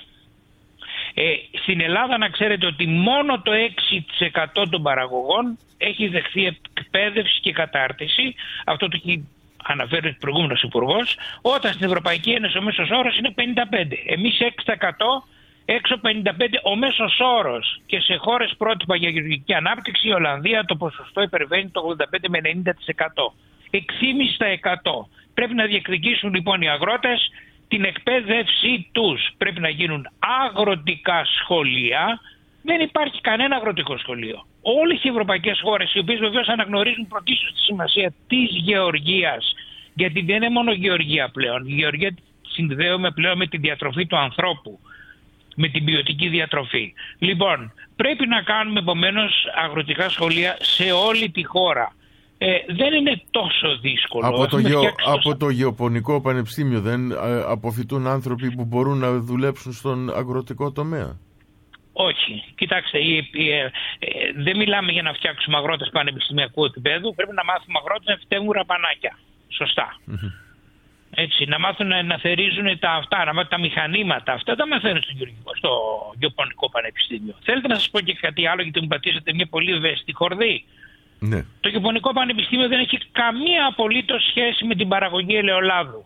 Ε, στην Ελλάδα να ξέρετε ότι μόνο το έξι τοις εκατό των παραγωγών έχει δεχθεί εκπαίδευση και κατάρτιση. Αυτό το έχει αναφέρει ο προηγούμενος υπουργός, όταν στην Ευρωπαϊκή Ένωση ο μέσος όρος είναι πενήντα πέντε τοις εκατό. Εμείς έξι τοις εκατό, έξω πενήντα πέντε τοις εκατό ο μέσος όρος. Και σε χώρες πρότυπα για γεωργική ανάπτυξη, η Ολλανδία, το ποσοστό υπερβαίνει το ογδόντα πέντε με ενενήντα τοις εκατό. έξι κόμμα πέντε τοις εκατό. Πρέπει να διεκδικήσουν λοιπόν οι αγρότες την εκπαίδευσή τους. Πρέπει να γίνουν αγροτικά σχολεία. Δεν υπάρχει κανένα αγροτικό σχολείο. Όλες οι ευρωπαϊκές χώρες, οι οποίες βεβαίως αναγνωρίζουν πρωτίστως τη σημασία της γεωργίας, γιατί δεν είναι μόνο γεωργία πλέον. Η γεωργία συνδέουμε πλέον με τη διατροφή του ανθρώπου, με την ποιοτική διατροφή. Λοιπόν, πρέπει να κάνουμε επομένως αγροτικά σχολεία σε όλη τη χώρα. Ε, δεν είναι τόσο δύσκολο. Από το, γεω, από το Γεωπονικό Πανεπιστήμιο δεν ε, αποφυτούν άνθρωποι που μπορούν να δουλέψουν στον αγροτικό τομέα? Όχι. Κοιτάξτε, η, η, ε, ε, δεν μιλάμε για να φτιάξουμε αγρότες πανεπιστημιακού επίπεδου. Πρέπει να μάθουμε αγρότες να φυτεύουν ραπανάκια. Σωστά. Mm-hmm. Έτσι, να μάθουν να, να θερίζουν τα αυτά, να μάθουν τα μηχανήματα. Αυτά τα μαθαίνουν στο, στο Γεωπονικό Πανεπιστήμιο. Θέλετε να σας πω και κάτι άλλο, γιατί μου πατήσατε μια πολύ ευαίσθητη χορδή. Ναι. Το Γεωπονικό Πανεπιστήμιο δεν έχει καμία απολύτως σχέση με την παραγωγή ελαιολάδου.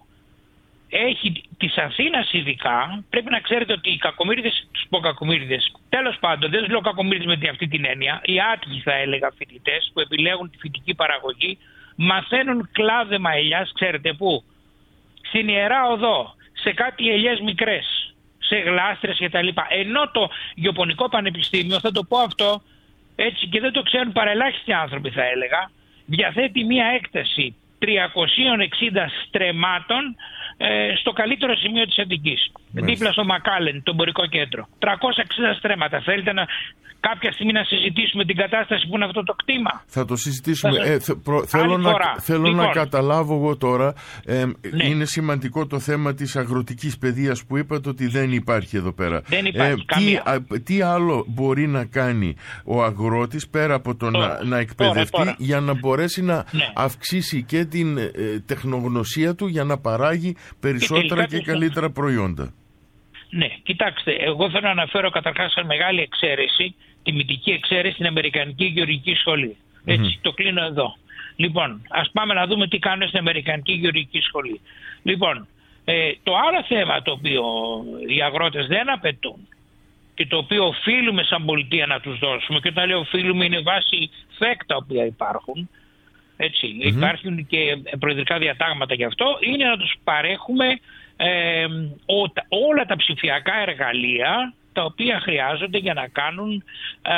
Έχει της Αθήνας ειδικά, πρέπει να ξέρετε ότι οι κακομοίριδες, τους πω κακομοίριδες, τέλος πάντων δεν τους λέω κακομοίριδες με αυτή την έννοια, οι άτυχοι θα έλεγα φοιτητές που επιλέγουν τη φυτική παραγωγή, μαθαίνουν κλάδεμα ελιάς, ξέρετε πού? Στην Ιερά Οδό, σε κάτι ελιές μικρές, σε γλάστρες κτλ. Ενώ το Γεωπονικό Πανεπιστήμιο, θα το πω αυτό, έτσι και δεν το ξέρουν παρελάχιστοι άνθρωποι θα έλεγα, διαθέτει μια έκταση τριακόσια εξήντα στρεμμάτων ε, στο καλύτερο σημείο της Αττικής. Δίπλα στο Μακάλεν, το εμπορικό κέντρο. τριακόσια εξήντα στρέμματα. Θέλετε να, κάποια στιγμή να συζητήσουμε την κατάσταση που είναι αυτό το κτήμα? Θα το συζητήσουμε. Θα... Ε, θε, προ, θέλω να, θέλω λοιπόν. να καταλάβω εγώ τώρα. Ε, ναι. Είναι σημαντικό το θέμα της αγροτικής παιδείας που είπατε ότι δεν υπάρχει εδώ πέρα. Δεν υπάρχει ε, τι, α, τι άλλο μπορεί να κάνει ο αγρότης πέρα από το τώρα, να, να εκπαιδευτεί τώρα, τώρα. για να μπορέσει να ναι. αυξήσει και την ε, τεχνογνωσία του για να παράγει περισσότερα και, και καλύτερα προϊόντα? Ναι, κοιτάξτε, εγώ θέλω να αναφέρω καταρχάς σαν μεγάλη εξαίρεση, τιμητική εξαίρεση, στην Αμερικανική Γεωργική Σχολή. Έτσι, mm-hmm. το κλείνω εδώ. Λοιπόν, ας πάμε να δούμε τι κάνουν στην Αμερικανική Γεωργική Σχολή. Λοιπόν, ε, το άλλο θέμα το οποίο οι αγρότες δεν απαιτούν και το οποίο οφείλουμε σαν πολιτεία να τους δώσουμε, και όταν λέω οφείλουμε είναι βάση φεκ τα οποία υπάρχουν, έτσι, mm-hmm. υπάρχουν και προεδρικά διατάγματα γι' αυτό, είναι να τους παρέχουμε ε, ό, όλα τα ψηφιακά εργαλεία τα οποία χρειάζονται για να κάνουν ε,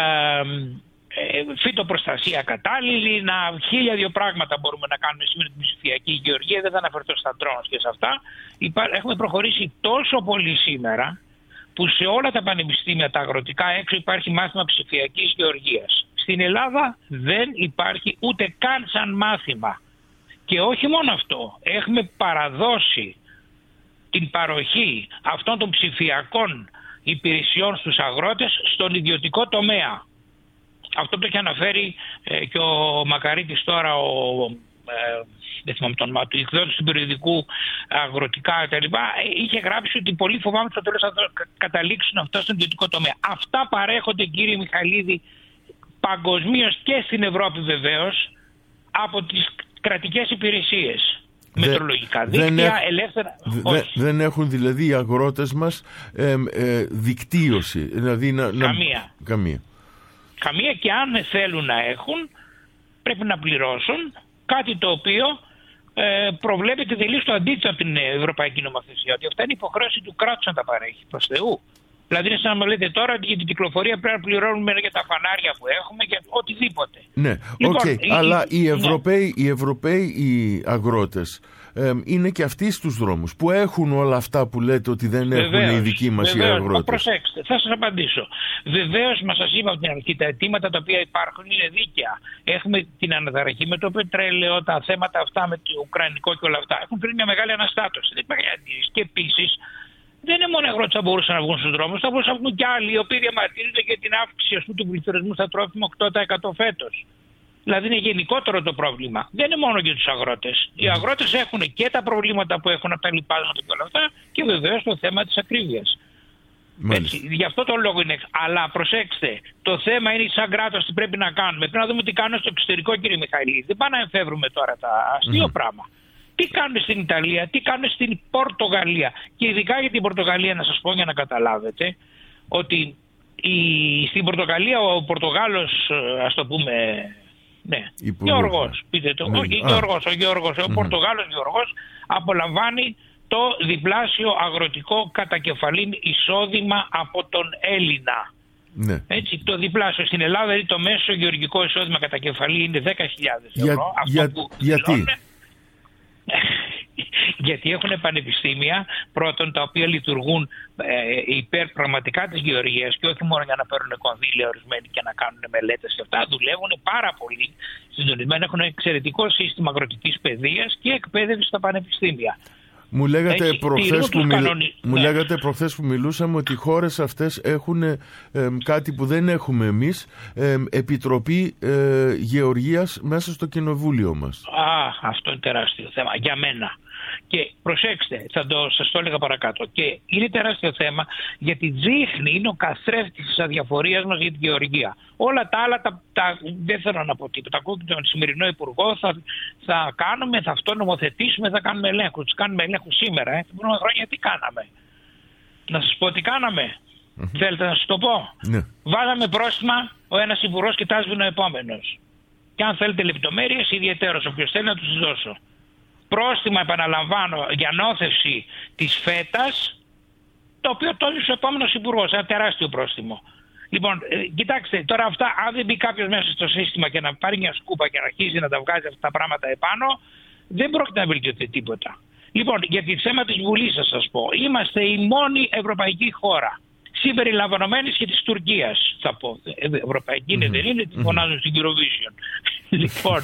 ε, φυτοπροστασία κατάλληλη, να χίλια δύο πράγματα μπορούμε να κάνουμε σήμερα την ψηφιακή γεωργία, δεν θα αναφερθώ στα drones και σε αυτά. Υπά, έχουμε προχωρήσει τόσο πολύ σήμερα που σε όλα τα πανεπιστήμια τα αγροτικά έξω υπάρχει μάθημα ψηφιακής γεωργίας. Στην Ελλάδα δεν υπάρχει ούτε καν σαν μάθημα. Και όχι μόνο αυτό, έχουμε παραδώσει την παροχή αυτών των ψηφιακών υπηρεσιών στους αγρότες στον ιδιωτικό τομέα. Αυτό το έχει αναφέρει ε, και ο Μακαρίτης τώρα, ο, ε, δεν θυμάμαι το όνομα του, εκδότης του περιοδικού αγροτικά κτλ. Είχε γράψει ότι πολύ φοβάμαι ότι στο τέλος θα καταλήξουν αυτό στον ιδιωτικό τομέα. Αυτά παρέχονται, κύριε Μιχαλίδη, παγκοσμίως και στην Ευρώπη βεβαίως, από τις κρατικές υπηρεσίες. Δε, μετρολογικά δίκτυα, δεν έχ, ελεύθερα. Δε, δεν έχουν δηλαδή οι αγρότες μας ε, ε, δικτύωση. Δηλαδή να, καμία. Να, καμία. Καμία, και αν θέλουν να έχουν πρέπει να πληρώσουν κάτι το οποίο ε, προβλέπεται τελείως το αντίθετο από την Ευρωπαϊκή Νομοθεσία. Ότι αυτά είναι υποχρέωση του κράτους να τα παρέχει, προς Θεού. Δηλαδή είναι σαν να μου λέτε τώρα ότι για την κυκλοφορία πρέπει να πληρώνουμε για τα φανάρια που έχουμε και οτιδήποτε. Ναι, λοιπόν, okay. η, αλλά οι Ευρωπαίοι, ναι. οι, Ευρωπαίοι οι αγρότες ε, είναι και αυτοί στους δρόμους που έχουν όλα αυτά που λέτε ότι δεν βεβαίως, έχουν οι δικοί μας βεβαίως, οι αγρότες. Προσέξτε, θα σας απαντήσω. Βεβαίως, μας σας είπα από την αρχή, τα αιτήματα τα οποία υπάρχουν είναι δίκαια. Έχουμε την αναταραχή με το πετρέλαιο, τα θέματα αυτά με το ουκρανικό και όλα αυτά. Έχουν φέρει μια μεγάλη αναστάτωση. Δεν υπάρχει αντίρρηση. Και επίσης, δεν είναι μόνο οι αγρότες που μπορούσαν να βγουν στους δρόμους, θα μπορούσαν να βγουν και άλλοι οι οποίοι διαμαρτύρονται για την αύξηση ας πούμε, του πληθωρισμού στα τρόφιμα οκτώ τοις εκατό φέτος. Δηλαδή είναι γενικότερο το πρόβλημα. Δεν είναι μόνο για τους αγρότες. Οι αγρότες έχουν και τα προβλήματα που έχουν από τα λοιπάσματα και όλα αυτά και βεβαίως το θέμα της ακρίβειας. Έτσι, γι' αυτό το λόγο είναι. Αλλά προσέξτε, το θέμα είναι σαν κράτος τι πρέπει να κάνουμε. Πρέπει να δούμε τι κάνουν στο εξωτερικό, κύριε Μιχαηλίδη. Δεν πάμε να εμφεύρουμε τώρα τα αστείο mm-hmm. πράγμα. Τι κάνουν στην Ιταλία, τι κάνουν στην Πορτογαλία. Και ειδικά για την Πορτογαλία να σας πω για να καταλάβετε ότι η, στην Πορτογαλία ο Πορτογάλος, ας το πούμε, ναι, Γιώργος, πείτε το, ναι. όχι Γιώργος, ο Γιώργος, ο mm-hmm. Πορτογάλος Γιώργος απολαμβάνει το διπλάσιο αγροτικό κατακεφαλήν εισόδημα από τον Έλληνα. Ναι. Έτσι, το διπλάσιο. Στην Ελλάδα δηλαδή, το μέσο γεωργικό εισόδημα κατακεφαλή είναι δέκα χιλιάδες ευρώ. Για, αυτό για, που γιατί? Λώνε, γιατί έχουν πανεπιστήμια πρώτον τα οποία λειτουργούν ε, υπέρ πραγματικά της γεωργίας και όχι μόνο για να παίρνουν κονδύλια ορισμένοι και να κάνουν μελέτες και αυτά, δουλεύουν πάρα πολύ συντονισμένα, έχουν εξαιρετικό σύστημα αγροτικής παιδείας και εκπαίδευση στα πανεπιστήμια. Μου λέγατε, Έτσι, προχθές που, μιλ... κανονι... μου ναι. λέγατε προχθές που μιλούσαμε ότι οι χώρες αυτές έχουν ε, κάτι που δεν έχουμε εμείς, ε, Επιτροπή ε, Γεωργίας μέσα στο κοινοβούλιο μας. Α, αυτό είναι τεράστιο θέμα για μένα. Και προσέξτε, θα το, σας το έλεγα παρακάτω. Και είναι τεράστιο θέμα γιατί δείχνει, είναι ο καθρέφτης της αδιαφορίας μας για την γεωργία. Όλα τα άλλα τα, τα, δεν θέλω να πω τίποτα. Ακούω και τον σημερινό υπουργό, θα, θα κάνουμε, θα αυτό νομοθετήσουμε, θα κάνουμε ελέγχου. Τους κάνουμε ελέγχου σήμερα. Ε. Την πρώτη χρόνια τι κάναμε. Να σας πω τι κάναμε. Mm-hmm. Θέλετε να σας το πω. Ναι. Βάλαμε πρόστιμα, ο ένας υπουργός κοιτάζει ο επόμενος. Και αν θέλετε λεπτομέρειες, ιδιαιτέρως, όποιος θέλει να τους δώσω. Πρόστιμα, επαναλαμβάνω, για νόθευση της φέτας, το οποίο τόλισε ο επόμενος υπουργός, ένα τεράστιο πρόστιμο. Λοιπόν, ε, κοιτάξτε, τώρα αυτά, αν δεν μπει κάποιος μέσα στο σύστημα και να πάρει μια σκούπα και να αρχίζει να τα βγάζει αυτά τα πράγματα επάνω, δεν πρόκειται να βελτιωθεί τίποτα. Λοιπόν, για το θέμα της Βουλής θα σας πω, είμαστε η μόνη ευρωπαϊκή χώρα, συμπεριλαμβανομένης και της Τουρκίας, θα πω. Ευρωπαϊκή είναι, δεν είναι, τη φωνάζουν στην Eurovision. Λοιπόν,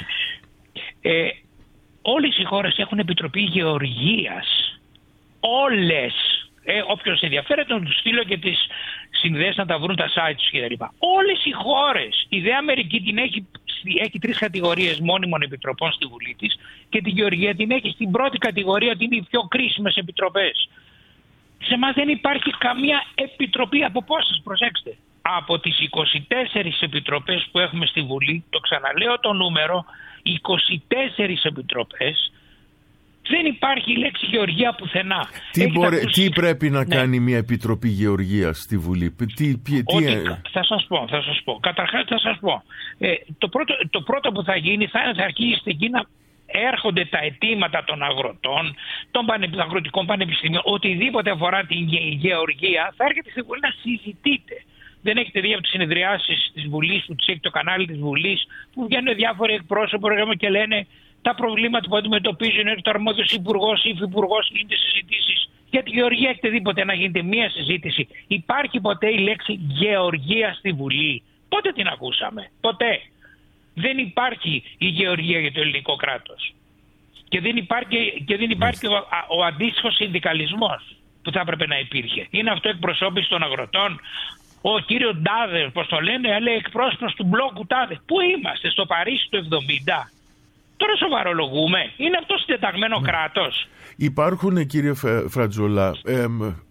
ε, όλες οι χώρες έχουν επιτροπή γεωργίας. Όλες. Ε, όποιος ενδιαφέρεται να τους στείλω και τις συνδέσεις να τα βρουν τα site τους κτλ. Όλες οι χώρες. Η ΔΕ Αμερική την έχει, έχει τρεις κατηγορίες μόνιμων επιτροπών στη Βουλή της και τη Γεωργία την έχει στην πρώτη κατηγορία, ότι είναι οι πιο κρίσιμες επιτροπές. Σε εμάς δεν υπάρχει καμία επιτροπή. Από πόσες, προσέξτε. Από τις είκοσι τέσσερις επιτροπές που έχουμε στη Βουλή, το ξαναλέω το νούμερο, είκοσι τέσσερις επιτροπές, δεν υπάρχει η λέξη γεωργία πουθενά. Τι, μπορεί, ακούσει... τι πρέπει να ναι. κάνει μια επιτροπή γεωργίας στη Βουλή? Τι, τι, Ότι, τι... Θα σας πω, θα σας πω. Καταρχάς θα σας πω. Ε, το, πρώτο, το πρώτο που θα γίνει θα είναι θα αρχίσει εκεί να έρχονται τα αιτήματα των αγροτών, των αγροτικών πανεπιστημίων, οτιδήποτε αφορά την γεωργία, θα έρχεται στη Βουλή να συζητείτε. Δεν έχετε δει από τις συνεδριάσεις της Βουλής, που τις έχει το κανάλι της Βουλής, που βγαίνουν διάφοροι εκπρόσωποι και λένε τα προβλήματα που αντιμετωπίζουν, είναι το αρμόδιος υπουργός ή υφυπουργός, γίνεται συζητήσεις. Για τη γεωργία έχετε δει ποτέ να γίνεται μία συζήτηση? Υπάρχει ποτέ η λέξη γεωργία στη Βουλή? Πότε την ακούσαμε? Ποτέ. Δεν υπάρχει η γεωργία για το ελληνικό κράτος. Και δεν υπάρχει, και δεν υπάρχει ο, ο αντίστοιχος συνδικαλισμός που θα έπρεπε να υπήρχε. Είναι αυτό εκπροσώπηση των αγροτών. Ο κύριο Ντάδε, πώς το λένε, λέει εκπρόσωπος του μπλόκου Τάδε. Πού είμαστε, στο Παρίσι του εβδομήντα? Τώρα σοβαρολογούμε. Είναι αυτό συντεταγμένο ναι. κράτος? Υπάρχουν, κύριε Φρατζολά, ε,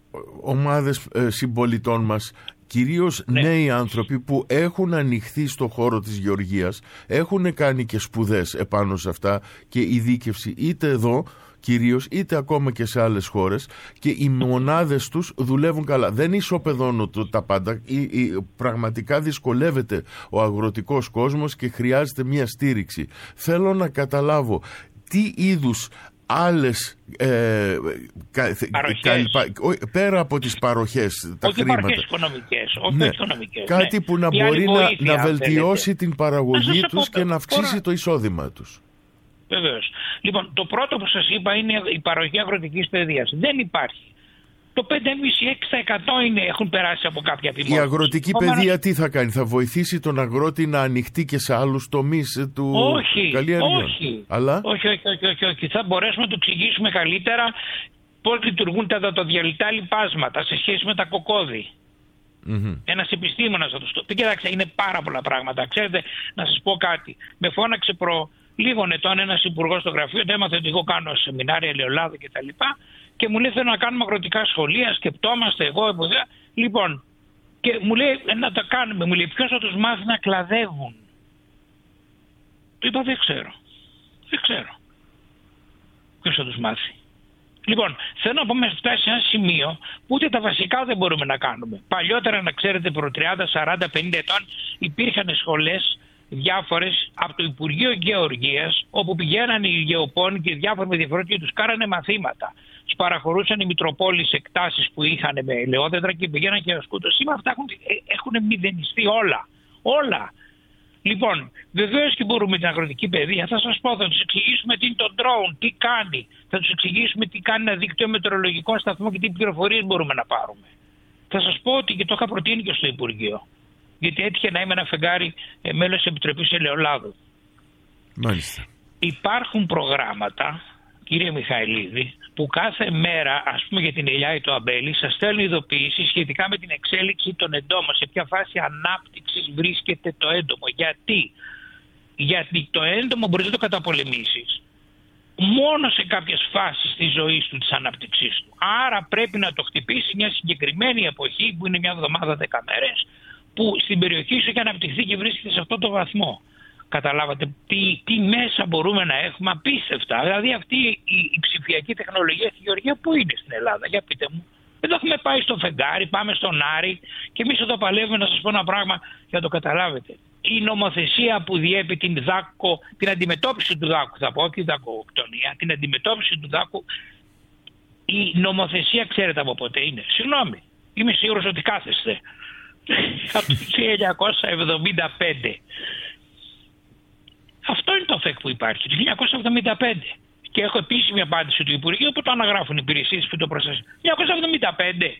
ομάδες ε, συμπολιτών μας, κυρίως ναι. νέοι άνθρωποι που έχουν ανοιχθεί στο χώρο της γεωργίας, έχουν κάνει και σπουδές επάνω σε αυτά και ειδίκευση είτε εδώ κυρίως είτε ακόμα και σε άλλες χώρες, και οι μονάδες τους δουλεύουν καλά. Δεν ισοπεδώνω τα πάντα. Η, η, πραγματικά δυσκολεύεται ο αγροτικός κόσμος και χρειάζεται μια στήριξη. Θέλω να καταλάβω τι είδους άλλες ε, κα, κα, πέρα από τις παροχές, τα όχι χρήματα, παροχές οικονομικές, όχι ναι, οικονομικές, κάτι ναι. που να Η μπορεί να, βοήθεια, να βελτιώσει θέλετε. την παραγωγή τους πω, και να αυξήσει τώρα... το εισόδημα τους. Βεβαίως. Λοιπόν, το πρώτο που σας είπα είναι η παροχή αγροτικής παιδείας. Δεν υπάρχει. Το πέντε κόμμα πέντε με έξι τοις εκατό είναι, έχουν περάσει από κάποια επιμόρφωση. Η αγροτική Όμως... παιδεία τι θα κάνει? Θα βοηθήσει τον αγρότη να ανοιχτεί και σε άλλους τομείς του όχι, καλλιέργειας? όχι. Αλλά... όχι, όχι, όχι, όχι, όχι. Θα μπορέσουμε να το εξηγήσουμε καλύτερα πώς λειτουργούν τα δατοδιαλυτά λιπάσματα σε σχέση με τα κοκόδι. Mm-hmm. Ένας επιστήμονας θα το στο πει. Κοιτάξτε, είναι πάρα πολλά πράγματα. Ξέρετε, να σας πω κάτι. Με φώναξε προ λίγων ετών ένας υπουργός στο γραφείο, έμαθε ότι εγώ κάνω σεμινάρια ελαιολάδου κτλ. Και μου λέει: θέλω να κάνουμε αγροτικά σχολεία, σκεπτόμαστε εγώ, εγώ. Λοιπόν, και μου λέει: να τα κάνουμε. Μου λέει: ποιος θα τους μάθει να κλαδεύουν? Του είπα: δεν ξέρω. Δεν ξέρω. Ποιος θα τους μάθει? Λοιπόν, θέλω να πούμε φτάσει σε ένα σημείο που ούτε τα βασικά δεν μπορούμε να κάνουμε. Παλιότερα, να ξέρετε, προ τριάντα, σαράντα, πενήντα ετών υπήρχαν σχολές διάφορες από το Υπουργείο Γεωργίας, όπου πηγαίναν οι γεωπόνοι και διάφοροι με διαφορετικοί και τους κάνανε μαθήματα. Τους παραχωρούσαν οι Μητροπόλεις εκτάσεις που είχαν με ελαιόδεντρα και πηγαίναν και ασκούνται. Σήμερα αυτά έχουν, έχουν μηδενιστεί όλα. Όλα. Λοιπόν, βεβαίως και μπορούμε την αγροτική παιδεία. Θα σας πω, θα τους εξηγήσουμε τι είναι το drone, τι κάνει. Θα τους εξηγήσουμε τι κάνει ένα δίκτυο μετεωρολογικών σταθμών και τι πληροφορίες μπορούμε να πάρουμε. Θα σας πω ότι και το είχα προτείνει και στο Υπουργείο. Γιατί έτυχε να είμαι ένα φεγγάρι ε, μέλος της Επιτροπής Ελαιολάδου. Μάλιστα. Υπάρχουν προγράμματα, κύριε Μιχαηλίδη, που κάθε μέρα, ας πούμε για την ελιά ή το αμπέλι, σας στέλνουν ειδοποιήσεις σχετικά με την εξέλιξη των εντόμων, σε ποια φάση ανάπτυξης βρίσκεται το έντομο. Γιατί? Γιατί το έντομο μπορείς να το καταπολεμήσεις μόνο σε κάποιες φάσεις της ζωής του, της ανάπτυξής του. Άρα πρέπει να το χτυπήσει μια συγκεκριμένη εποχή που είναι μια εβδομάδα, δέκα μέρες, που στην περιοχή σου έχει αναπτυχθεί και βρίσκεται σε αυτό το βαθμό. Καταλάβατε τι, τι μέσα μπορούμε να έχουμε απίστευτα. Δηλαδή αυτή η, η ψηφιακή τεχνολογία στη γεωργία που είναι στην Ελλάδα, για πείτε μου. Εδώ έχουμε πάει στο φεγγάρι, πάμε στον Άρη και εμείς εδώ παλεύουμε, να σας πω ένα πράγμα για να το καταλάβετε. Η νομοθεσία που διέπει την δάκο, την αντιμετώπιση του δάκου, θα πω, όχι δακοκτονία, την αντιμετώπιση του δάκου, η νομοθεσία ξέρετε από πότε είναι? Συγγνώμη, είμαι σίγουρος ότι κάθεστε. Από το χίλια εννιακόσια εβδομήντα πέντε. Αυτό είναι το ΦΕΚ που υπάρχει, το χίλια εννιακόσια εβδομήντα πέντε. Και έχω επίσημη απάντηση του Υπουργείου που το αναγράφουν οι υπηρεσίες φυτοπροστασίας. χίλια εννιακόσια εβδομήντα πέντε.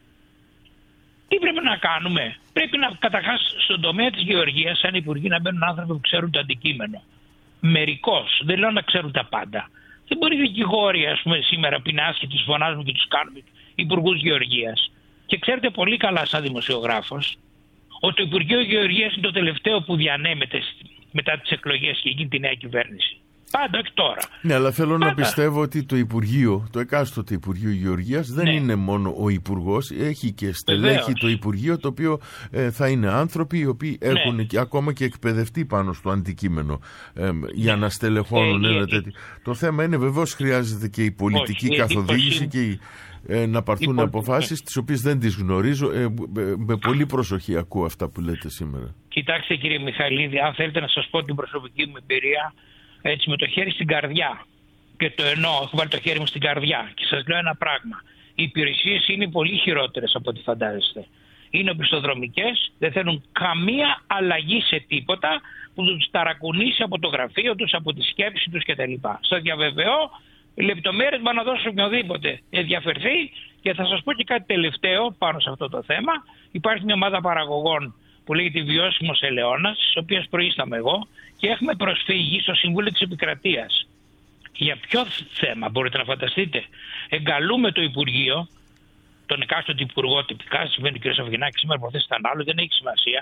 Τι πρέπει να κάνουμε? Πρέπει να, καταρχάς, στον τομέα της γεωργίας, σαν υπουργοί, να μπαίνουν άνθρωποι που ξέρουν το αντικείμενο. Μερικώς, δεν λέω να ξέρουν τα πάντα. Δεν μπορεί οι δικηγόροι, ας πούμε, σήμερα πεινάς και τους φωνάζουμε και τους κάνουμε υπουργούς γεωργίας. Και ξέρετε πολύ καλά, σαν δημοσιογράφος, ότι το Υπουργείο Γεωργίας είναι το τελευταίο που διανέμεται μετά τις εκλογές και γίνει τη νέα κυβέρνηση. Πάντα, όχι τώρα. Ναι, αλλά θέλω Πάντα. να πιστεύω ότι το Υπουργείο, το εκάστοτε Υπουργείο Γεωργίας δεν ναι. είναι μόνο ο Υπουργός, έχει και στελέχη Βεβαίως. το Υπουργείο, το οποίο ε, θα είναι άνθρωποι οι οποίοι Ναι. έχουν και, ακόμα και εκπαιδευτεί πάνω στο αντικείμενο ε, για να στελεχώνουν Ε, ένα ε, τέτοιο. Το θέμα είναι βεβαίως χρειάζεται και η πολιτική Όχι, η καθοδήγηση εντύπωση- και η, ε, να πάρθουν η- αποφάσεις τις οποίες δεν τις γνωρίζω. Ε, με, με πολύ προσοχή ακούω αυτά που λέτε σήμερα. Κοιτάξτε κύριε Μιχαηλίδη, αν θέλετε να σας πω την προσωπική μου εμπειρία, έτσι με το χέρι στην καρδιά, και το εννοώ, έχω βάλει το χέρι μου στην καρδιά και σας λέω ένα πράγμα. Οι υπηρεσίες είναι πολύ χειρότερες από ό,τι φαντάζεστε. Είναι οπισθοδρομικές, δεν θέλουν καμία αλλαγή σε τίποτα που τους ταρακουνήσει από το γραφείο τους, από τη σκέψη τους κτλ. Σας διαβεβαιώ, λεπτομέρειες μπορώ να δώσω οποιοδήποτε ενδιαφερθεί. Και θα σας πω και κάτι τελευταίο πάνω σε αυτό το θέμα. Υπάρχει μια ομάδα παραγωγών που λέγεται Βιώσιμος Ελαιώνας, της οποίας προείσταμαι εγώ, και έχουμε προσφύγει στο Συμβούλιο της Επικρατείας. Για ποιο θέμα μπορείτε να φανταστείτε? Εγκαλούμε το Υπουργείο, τον εκάστοτε υπουργό, τυπικά συμβαίνει ο κ. Σαββινάκη, σήμερα προθέσει ήταν άλλο, δεν έχει σημασία,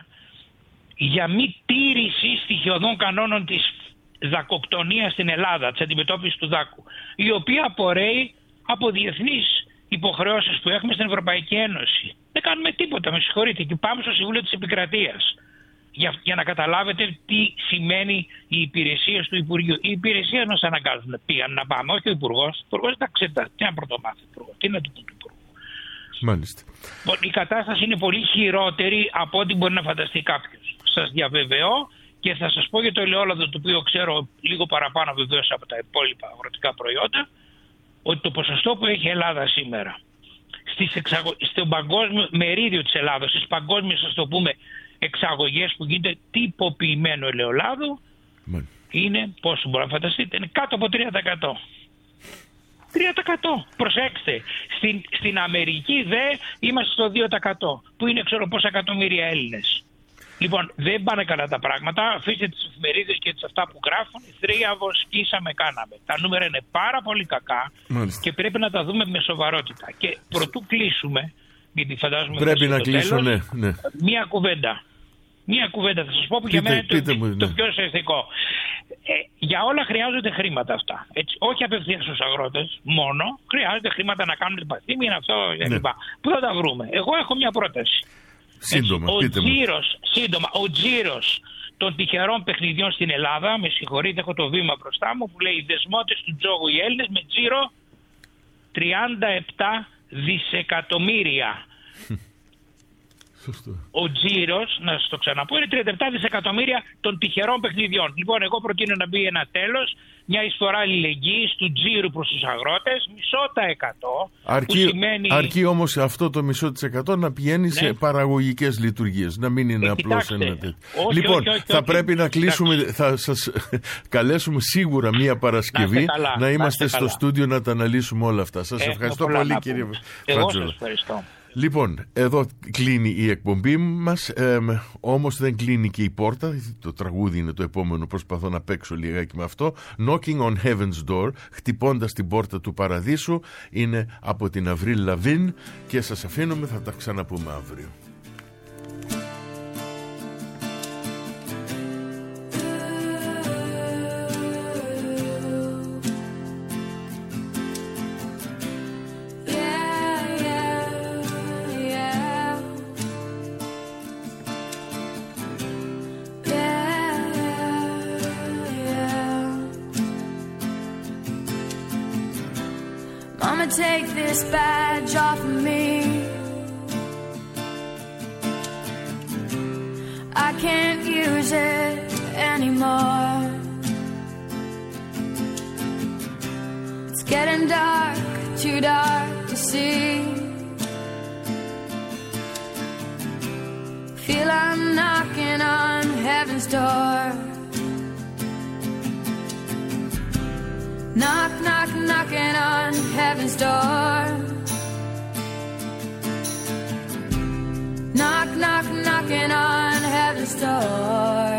για μη τήρηση στοιχειωδών κανόνων της δακοκτονίας στην Ελλάδα, της αντιμετώπισης του δάκου, η οποία απορρέει από διεθνείς υποχρεώσεις που έχουμε στην Ευρωπαϊκή Ένωση. Δεν κάνουμε τίποτα, με συγχωρείτε, και πάμε στο Συμβούλιο της Επικρατείας. Για, για να καταλάβετε τι σημαίνει οι υπηρεσίες του Υπουργείου. Οι υπηρεσίες μας αναγκάζουν, πήγαν να πάμε, όχι ο Υπουργός. Ο Υπουργός δεν τα ξέρει, τι να πρωτομάθει ο Υπουργός, τι να του πει του Υπουργού. Μάλιστα. Η κατάσταση είναι πολύ χειρότερη από ό,τι μπορεί να φανταστεί κάποιος. Σας διαβεβαιώ, και θα σας πω για το ελαιόλαδο, το οποίο ξέρω λίγο παραπάνω βεβαίως από τα υπόλοιπα αγροτικά προϊόντα, ότι το ποσοστό που έχει η Ελλάδα σήμερα στις εξαγω... στο παγκόσμιο μερίδιο της Ελλάδας, στις παγκόσμιες, ας το πούμε, εξαγωγές που γίνεται τυποποιημένο ελαιολάδο, Man. είναι, πόσο μπορεί να φανταστείτε, είναι κάτω από τρία τοις εκατό. τρία τοις εκατό. Προσέξτε, στην, στην Αμερική δε είμαστε στο δύο τοις εκατό, που είναι ξέρω πόσα εκατομμύρια Έλληνες. Λοιπόν, δεν πάνε καλά τα πράγματα. Αφήστε τις εφημερίδες και τις αυτά που γράφουν. Θρίαβο, σκίσαμε, κάναμε. Τα νούμερα είναι πάρα πολύ κακά. Μάλιστα. Και πρέπει να τα δούμε με σοβαρότητα. Και προτού κλείσουμε, γιατί φαντάζομαι Πρέπει να το κλείσω, τέλος, ναι, ναι. μία κουβέντα. Μία κουβέντα θα σας πω που Πείτε, για μένα είναι το, μου, ναι. το πιο ουσιαστικό. Ε, για όλα χρειάζονται χρήματα αυτά. Έτσι, όχι απευθείας στους αγρότες μόνο. Χρειάζονται χρήματα να κάνουν την παθήμη, αυτό κλπ. Ναι. Πού θα τα βρούμε? Εγώ έχω μια πρόταση. Σύντομα, Έτσι, πείτε ο μου. τζίρος, σύντομα, ο τζίρος των τυχερών παιχνιδιών στην Ελλάδα, με συγχωρείτε, έχω το βήμα μπροστά μου, που λέει οι δεσμότες του τζόγου οι Έλληνες με τζίρο τριάντα επτά δισεκατομμύρια. Σωστό. Ο τζίρος, να σας το ξαναπώ, είναι τριάντα επτά δισεκατομμύρια των τυχερών παιχνιδιών. Λοιπόν, εγώ προτείνω να μπει ένα τέλος, μια εισφορά αλληλεγγύης του τζίρου προς τους αγρότες, μισό τα εκατό. Αρκεί, που σημαίνει... αρκεί όμως αυτό το μισό της εκατό να πηγαίνει ναι. σε παραγωγικές λειτουργίες, να μην είναι ε, απλώς ένα τέτοιο. Όχι, λοιπόν, όχι, όχι, θα όχι, πρέπει όχι. να κλείσουμε, θα σας καλέσουμε σίγουρα μία Παρασκευή να, καλά, να είμαστε στο καλά. στούντιο να τα αναλύσουμε όλα αυτά. Σας Έχουμε ευχαριστώ πολλά πολύ να κύριε πούμε. Φράτζολα. Εγώ σας ευχαριστώ. Λοιπόν, εδώ κλείνει η εκπομπή μας, ε, όμως δεν κλείνει και η πόρτα. Το τραγούδι είναι το επόμενο, προσπαθώ να παίξω λιγάκι με αυτό. Knocking on Heaven's Door, χτυπώντας την πόρτα του παραδείσου, είναι από την Avril Lavigne και σας αφήνουμε, θα τα ξαναπούμε αύριο. Mama, take this badge off of me. I can't use it anymore. It's getting dark, too dark to see. Feel I'm knocking on heaven's door. Knock, knock, knocking on heaven's door. Knock, knock, knocking on heaven's door.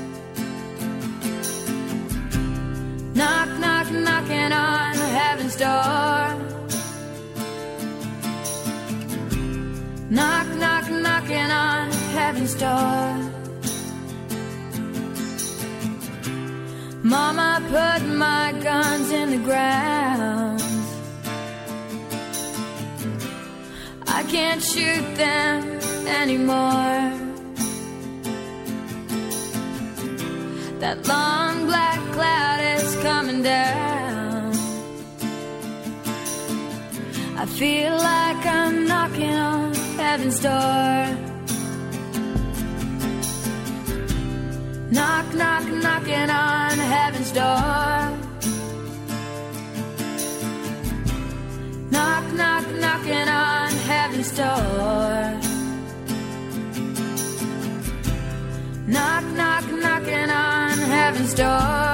Knock, knock, knocking on heaven's door. Knock, knock, knocking on heaven's door. Mama put my guns in the ground. I can't shoot them anymore. That long black cloud is coming down. I feel like I'm knocking on heaven's door. Knock, knock, knocking on heaven's door. Knock, knock, knocking on heaven's door. Knock, knock, knocking on heaven's door.